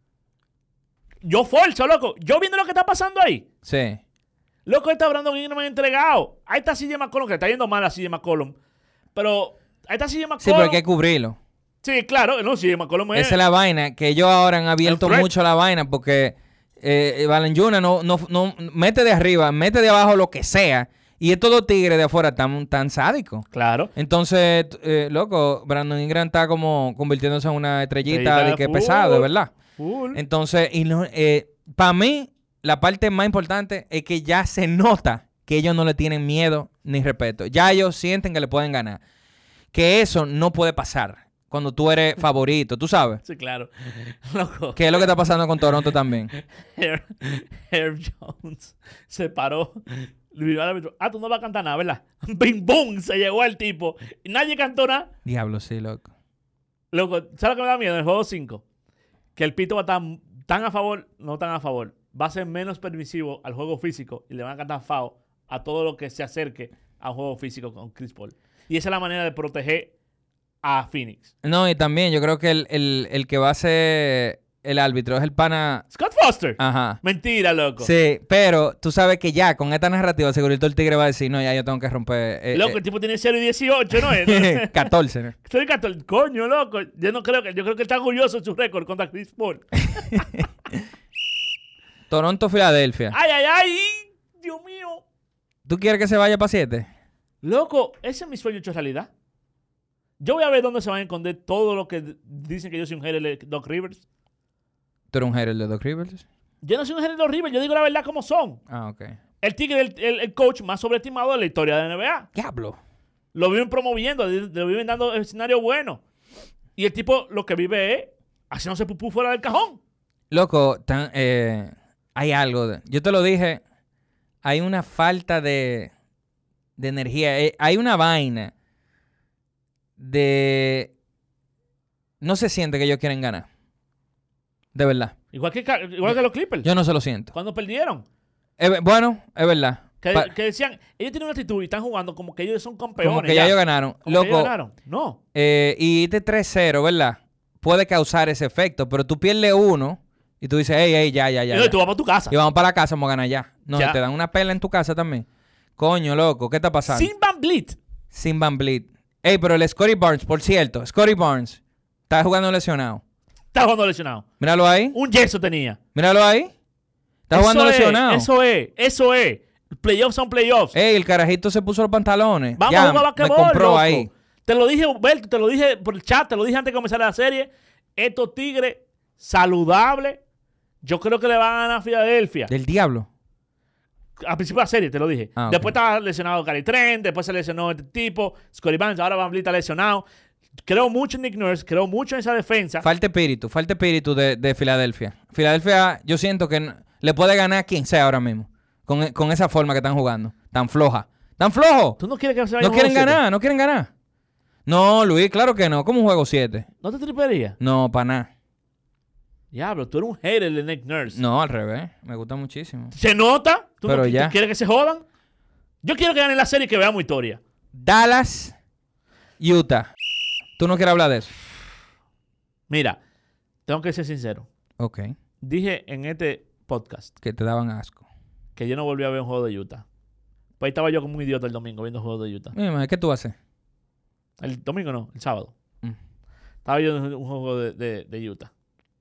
Yo forzo, loco. Yo viendo lo que está pasando ahí. Sí. Loco, está Brandon Ingram me ha entregado. Ahí está C J McCollum, que le está yendo mal a C J McCollum. Pero ahí está C J McCollum. Sí, pero hay que cubrirlo. Sí, claro. No, C J McCollum es... Esa es la vaina, que ellos ahora han abierto El threat. mucho la vaina porque eh, Valanciunas no, no, no mete de arriba, mete de abajo lo que sea. Y estos dos tigres de afuera tan, tan sádicos. Claro. Entonces, t- eh, loco, Brandon Ingram está como convirtiéndose en una estrellita Estrellita de de que full. pesado, de verdad. Full. Entonces, y no, eh, para mí, la parte más importante es que ya se nota que ellos no le tienen miedo ni respeto. Ya ellos sienten que le pueden ganar. Que eso no puede pasar cuando tú eres favorito, tú sabes. Sí, claro. Loco. Que es lo que está pasando con Toronto también. Herb, Herb Jones se paró. Le miró al árbitro. Ah, tú no vas a cantar nada, ¿verdad? ¡Bing, boom! Se llegó el tipo. Y nadie cantó nada. Diablo, sí, loco. Loco, ¿sabes lo que me da miedo en el juego cinco? Que el pito va a estar tan a favor, no tan a favor. Va a ser menos permisivo al juego físico y le van a cantar foul a todo lo que se acerque a un juego físico con Chris Paul. Y esa es la manera de proteger a Phoenix. No, y también yo creo que el, el, el que va a ser el árbitro es el pana... Scott Foster. Ajá. Mentira, loco. Sí, pero tú sabes que ya con esta narrativa segurito el tigre va a decir, no, ya yo tengo que romper... eh, Loco, eh, el tipo tiene cero y dieciocho, ¿no es? catorce, ¿no? Soy católico. Coño, loco. Yo no creo que, yo creo que él está orgulloso de su récord contra Chris Paul. Toronto, Filadelfia. ¡Ay, ay, ay! ¡Dios mío! ¿Tú quieres que se vaya para siete? Loco, ese es mi sueño hecho realidad. Yo voy a ver dónde se van a esconder todo lo que dicen que yo soy un hater de Doc Rivers. ¿Tú eres un hater de Doc Rivers? Yo no soy un hater de Doc Rivers, yo digo la verdad como son. Ah, ok. El tigre es el, el, el coach más sobreestimado de la historia de la N B A. Diablo. Lo viven promoviendo, lo viven dando escenario bueno. Y el tipo lo que vive es haciéndose pupú fuera del cajón. Loco, tan, eh, hay algo. De, yo te lo dije. Hay una falta de, de energía. Eh, hay una vaina de... No se siente que ellos quieren ganar. De verdad. Igual que, igual que los Clippers. Yo no se lo siento. Cuando perdieron. Es ve- bueno, es verdad. Que, Pa- que decían, ellos tienen una actitud y están jugando como que ellos son campeones. como que ya ellos ganaron. Como que ellos Loco, ganaron. No. eh, y este tres cero, ¿verdad? Puede causar ese efecto, pero tú pierdes uno y tú dices, hey, hey, ya, ya, ya. y ya. tú vas para tu casa. Y vamos para la casa, vamos a ganar ya. No, Ya. te dan una pela en tu casa también. Coño, loco, ¿qué está pasando? Sin Van Vliet. Sin Van Vliet. Ey, pero el Scottie Barnes, por cierto, Scottie Barnes está jugando lesionado. Está jugando lesionado. Míralo ahí. Un yeso tenía. Míralo ahí. Está Eso jugando es, lesionado. Eso es. Eso es. Playoffs son playoffs. Ey, el carajito se puso los pantalones. Vamos ya, a jugar me basquetbol, compró loco. ahí. Te lo dije, Berto, te lo dije por el chat, te lo dije antes de comenzar la serie. Estos tigres saludables, yo creo que le van a ganar a Filadelfia. Del diablo. Al principio de la serie, te lo dije. Ah, ok. Después estaba lesionado Gary Trent, después se lesionó este tipo, Scottie Barnes, ahora Van Vliet está lesionado. Creo mucho en Nick Nurse, creo mucho en esa defensa. Falta espíritu, falta espíritu de, de Filadelfia. Filadelfia, yo siento que n- le puede ganar a quien sea ahora mismo. Con, e- con esa forma que están jugando. Tan floja. ¡Tan flojo! ¿Tú no quieres que se vaya No un quieren juego siete? ganar, no quieren ganar. No, Luis, claro que no. ¿Cómo un juego siete? ¿No te triperías? No, para nada. Diablo, tú eres un hater de Nick Nurse. No, al revés. Me gusta muchísimo. ¿Se nota? ¿Tú Pero no ya. ¿tú quieres que se jodan? Yo quiero que ganen la serie y que veamos historia. Dallas, Utah. ¿Tú no quieres hablar de eso? Mira, tengo que ser sincero. Ok. Dije en este podcast Que te daban asco. que yo no volví a ver un juego de Utah. Pues ahí estaba yo como un idiota el domingo viendo juegos de Utah. Mira, ¿qué tú haces? El domingo no, el sábado. Mm. Estaba viendo un juego de, de, de Utah.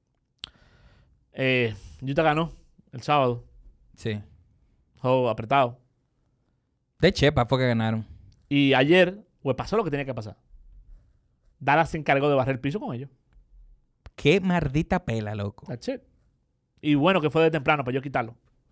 Eh, Utah ganó el sábado. Sí. Juego apretado. De Chepa fue que ganaron. Y ayer, pues pasó lo que tenía que pasar. Dallas se encargó de barrer el piso con ellos. Qué maldita pela, loco. That's it. Y bueno que fue de temprano para yo quitarlo.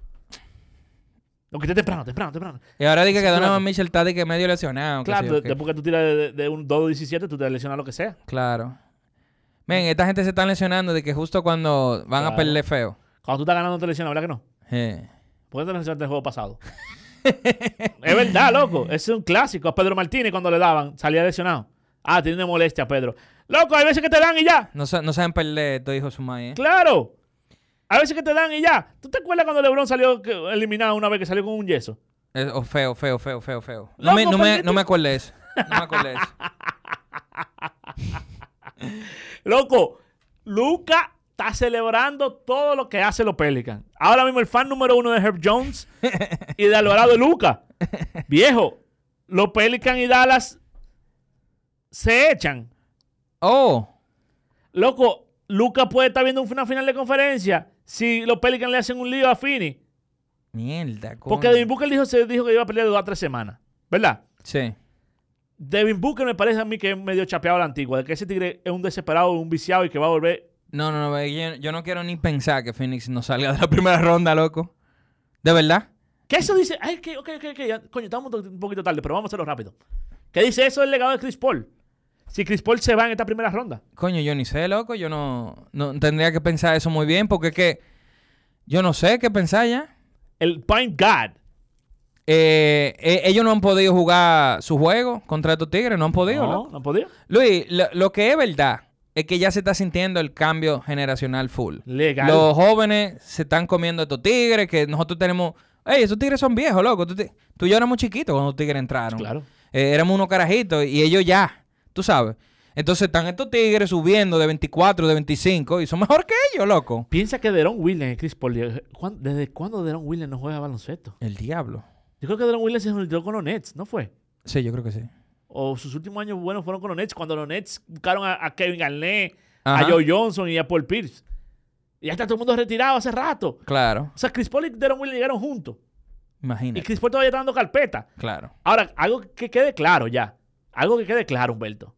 Lo quité temprano, temprano, temprano. Y ahora dice que Sí, Donovan claro. Mitchell está de que medio lesionado. que Claro, sí, de- ok. después que tú tiras de, de un dos diecisiete, tú te lesionas lo que sea. Claro. Ven, esta gente se está lesionando de que justo cuando van Claro. a perder feo. Cuando tú estás ganando te lesionas, ¿verdad que no? Eh. ¿Por qué te lesionaste el juego pasado? Es verdad, loco. Ese es un clásico. A Pedro Martínez cuando le daban, salía lesionado. Ah, tiene una molestia, Pedro. Loco, hay veces que te dan y ya. No, sa- no saben perder, tu hijo su madre, ¿eh? Claro. Hay veces que te dan y ya. ¿Tú te acuerdas cuando LeBron salió que- eliminado una vez que salió con un yeso? Es- oh, feo, feo, feo, feo, feo. No me, Loco, no, me, perdiste. no me acuerdo de eso. No me acuerdo de eso. Loco, Luka está celebrando todo lo que hace los Pelicans. Ahora mismo el fan número uno de Herb Jones y de Alvarado es Luka. Viejo, los Pelicans y Dallas se echan. Oh, Loco, Luka puede estar viendo una final de conferencia si los Pelicans le hacen un lío a Finney. mierda, coño. Porque Devin Booker dijo, se dijo que iba a pelear de dos a tres semanas. ¿Verdad? Sí. Devin Booker me parece a mí que es medio chapeado a la antigua. De que ese tigre es un desesperado, un viciado y que va a volver. No, no, no. ve, Yo, yo no quiero ni pensar que Phoenix no salga de la primera ronda, loco. ¿De verdad? ¿Qué eso dice? Ay, que, ok, ok, ok. ya, coño, estamos un, un poquito tarde, pero vamos a hacerlo rápido. ¿Qué dice eso del legado de Chris Paul? Si Chris Paul se va en esta primera ronda. Coño, yo ni sé, loco. Yo no, no tendría que pensar eso muy bien porque es que yo no sé qué pensar ya. El Point God. Eh, eh, ellos no han podido jugar su juego contra estos tigres. No han podido, No, loco. no podía. Luis, lo, lo que es verdad es que ya se está sintiendo el cambio generacional full. Legal. Los jóvenes se están comiendo estos tigres que nosotros tenemos... Ey, esos tigres son viejos, loco. Tú, te- tú y yo éramos chiquitos cuando los tigres entraron. Claro. Eh, éramos unos carajitos y ellos ya, tú sabes. Entonces están estos tigres subiendo de veinticuatro, de veinticinco y son mejor que ellos, loco. Piensa que Deron Williams y Chris Paul. ¿cuán- ¿Desde cuándo Deron Williams no juega baloncesto? El diablo. Yo creo que Deron Williams se retiró con los Nets, ¿no fue? Sí, yo creo que sí. O sus últimos años buenos fueron con los Nets, cuando los Nets buscaron a, a Kevin Garnett, Ajá. a Joe Johnson y a Paul Pierce. Y ya está todo el mundo retirado hace rato. Claro, O sea, Chris Paul y Deron Williams llegaron juntos. Y imagínate. Chris Paul todavía está dando carpeta. Claro. Ahora, algo que quede claro ya. Algo que quede claro, Humberto.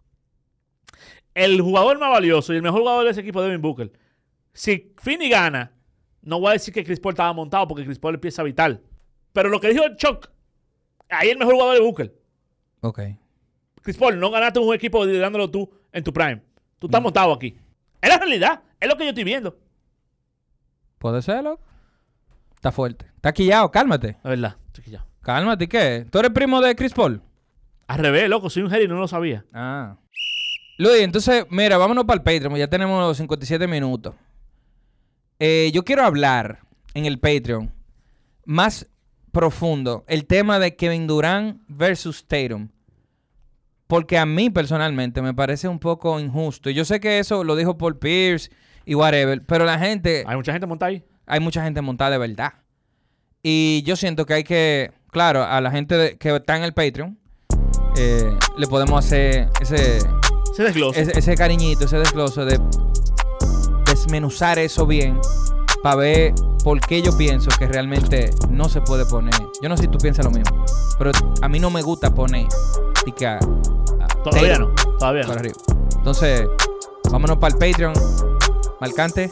El jugador más valioso y el mejor jugador de ese equipo es Devin Booker. Si Finney gana, no voy a decir que Chris Paul estaba montado porque Chris Paul empieza vital. Pero lo que dijo Chuck, ahí el mejor jugador es Booker. Ok. Chris Paul, no ganaste un equipo liderándolo tú en tu prime. Tú estás montado aquí. Es la realidad. Es lo que yo estoy viendo. ¿Puede ser, loco? Está fuerte. Está quillado, cálmate. La verdad. Estoy quillado. Cálmate, ¿qué? ¿Tú eres primo de Chris Paul? Al revés, loco. Soy un genio y no lo sabía. Ah. Luis, entonces, mira, vámonos para el Patreon. Ya tenemos los cincuenta y siete minutos. Eh, yo quiero hablar en el Patreon más profundo el tema de Kevin Durant versus Tatum. Porque a mí personalmente me parece un poco injusto. Y yo sé que eso lo dijo Paul Pierce y whatever. Pero la gente... Hay mucha gente montada ahí. Hay mucha gente montada de verdad. Y yo siento que hay que... Claro, a la gente de- que está en el Patreon eh, le podemos hacer ese... Se desglosa. ese, ese cariñito, ese desgloso de desmenuzar eso bien para ver por qué yo pienso que realmente no se puede poner. Yo no sé si tú piensas lo mismo, pero a mí no me gusta poner tica, a Todavía Tatum no. Todavía no. para arriba. Entonces, vámonos para el Patreon. Marcante.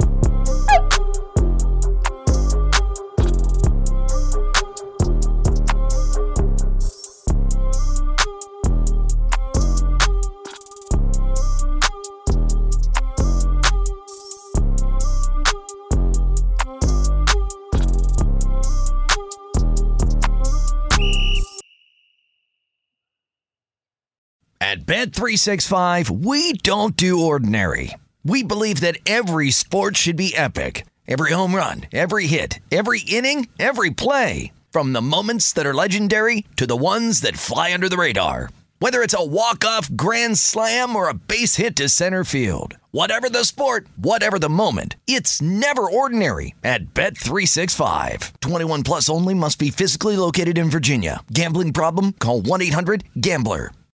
At Bet three sixty-five, we don't do ordinary. We believe that every sport should be epic. Every home run, every hit, every inning, every play. From the moments that are legendary to the ones that fly under the radar. Whether it's a walk-off grand slam or a base hit to center field. Whatever the sport, whatever the moment, it's never ordinary at Bet three sixty-five. twenty-one plus only. Must be physically located in Virginia. Gambling problem? Call one eight hundred gambler.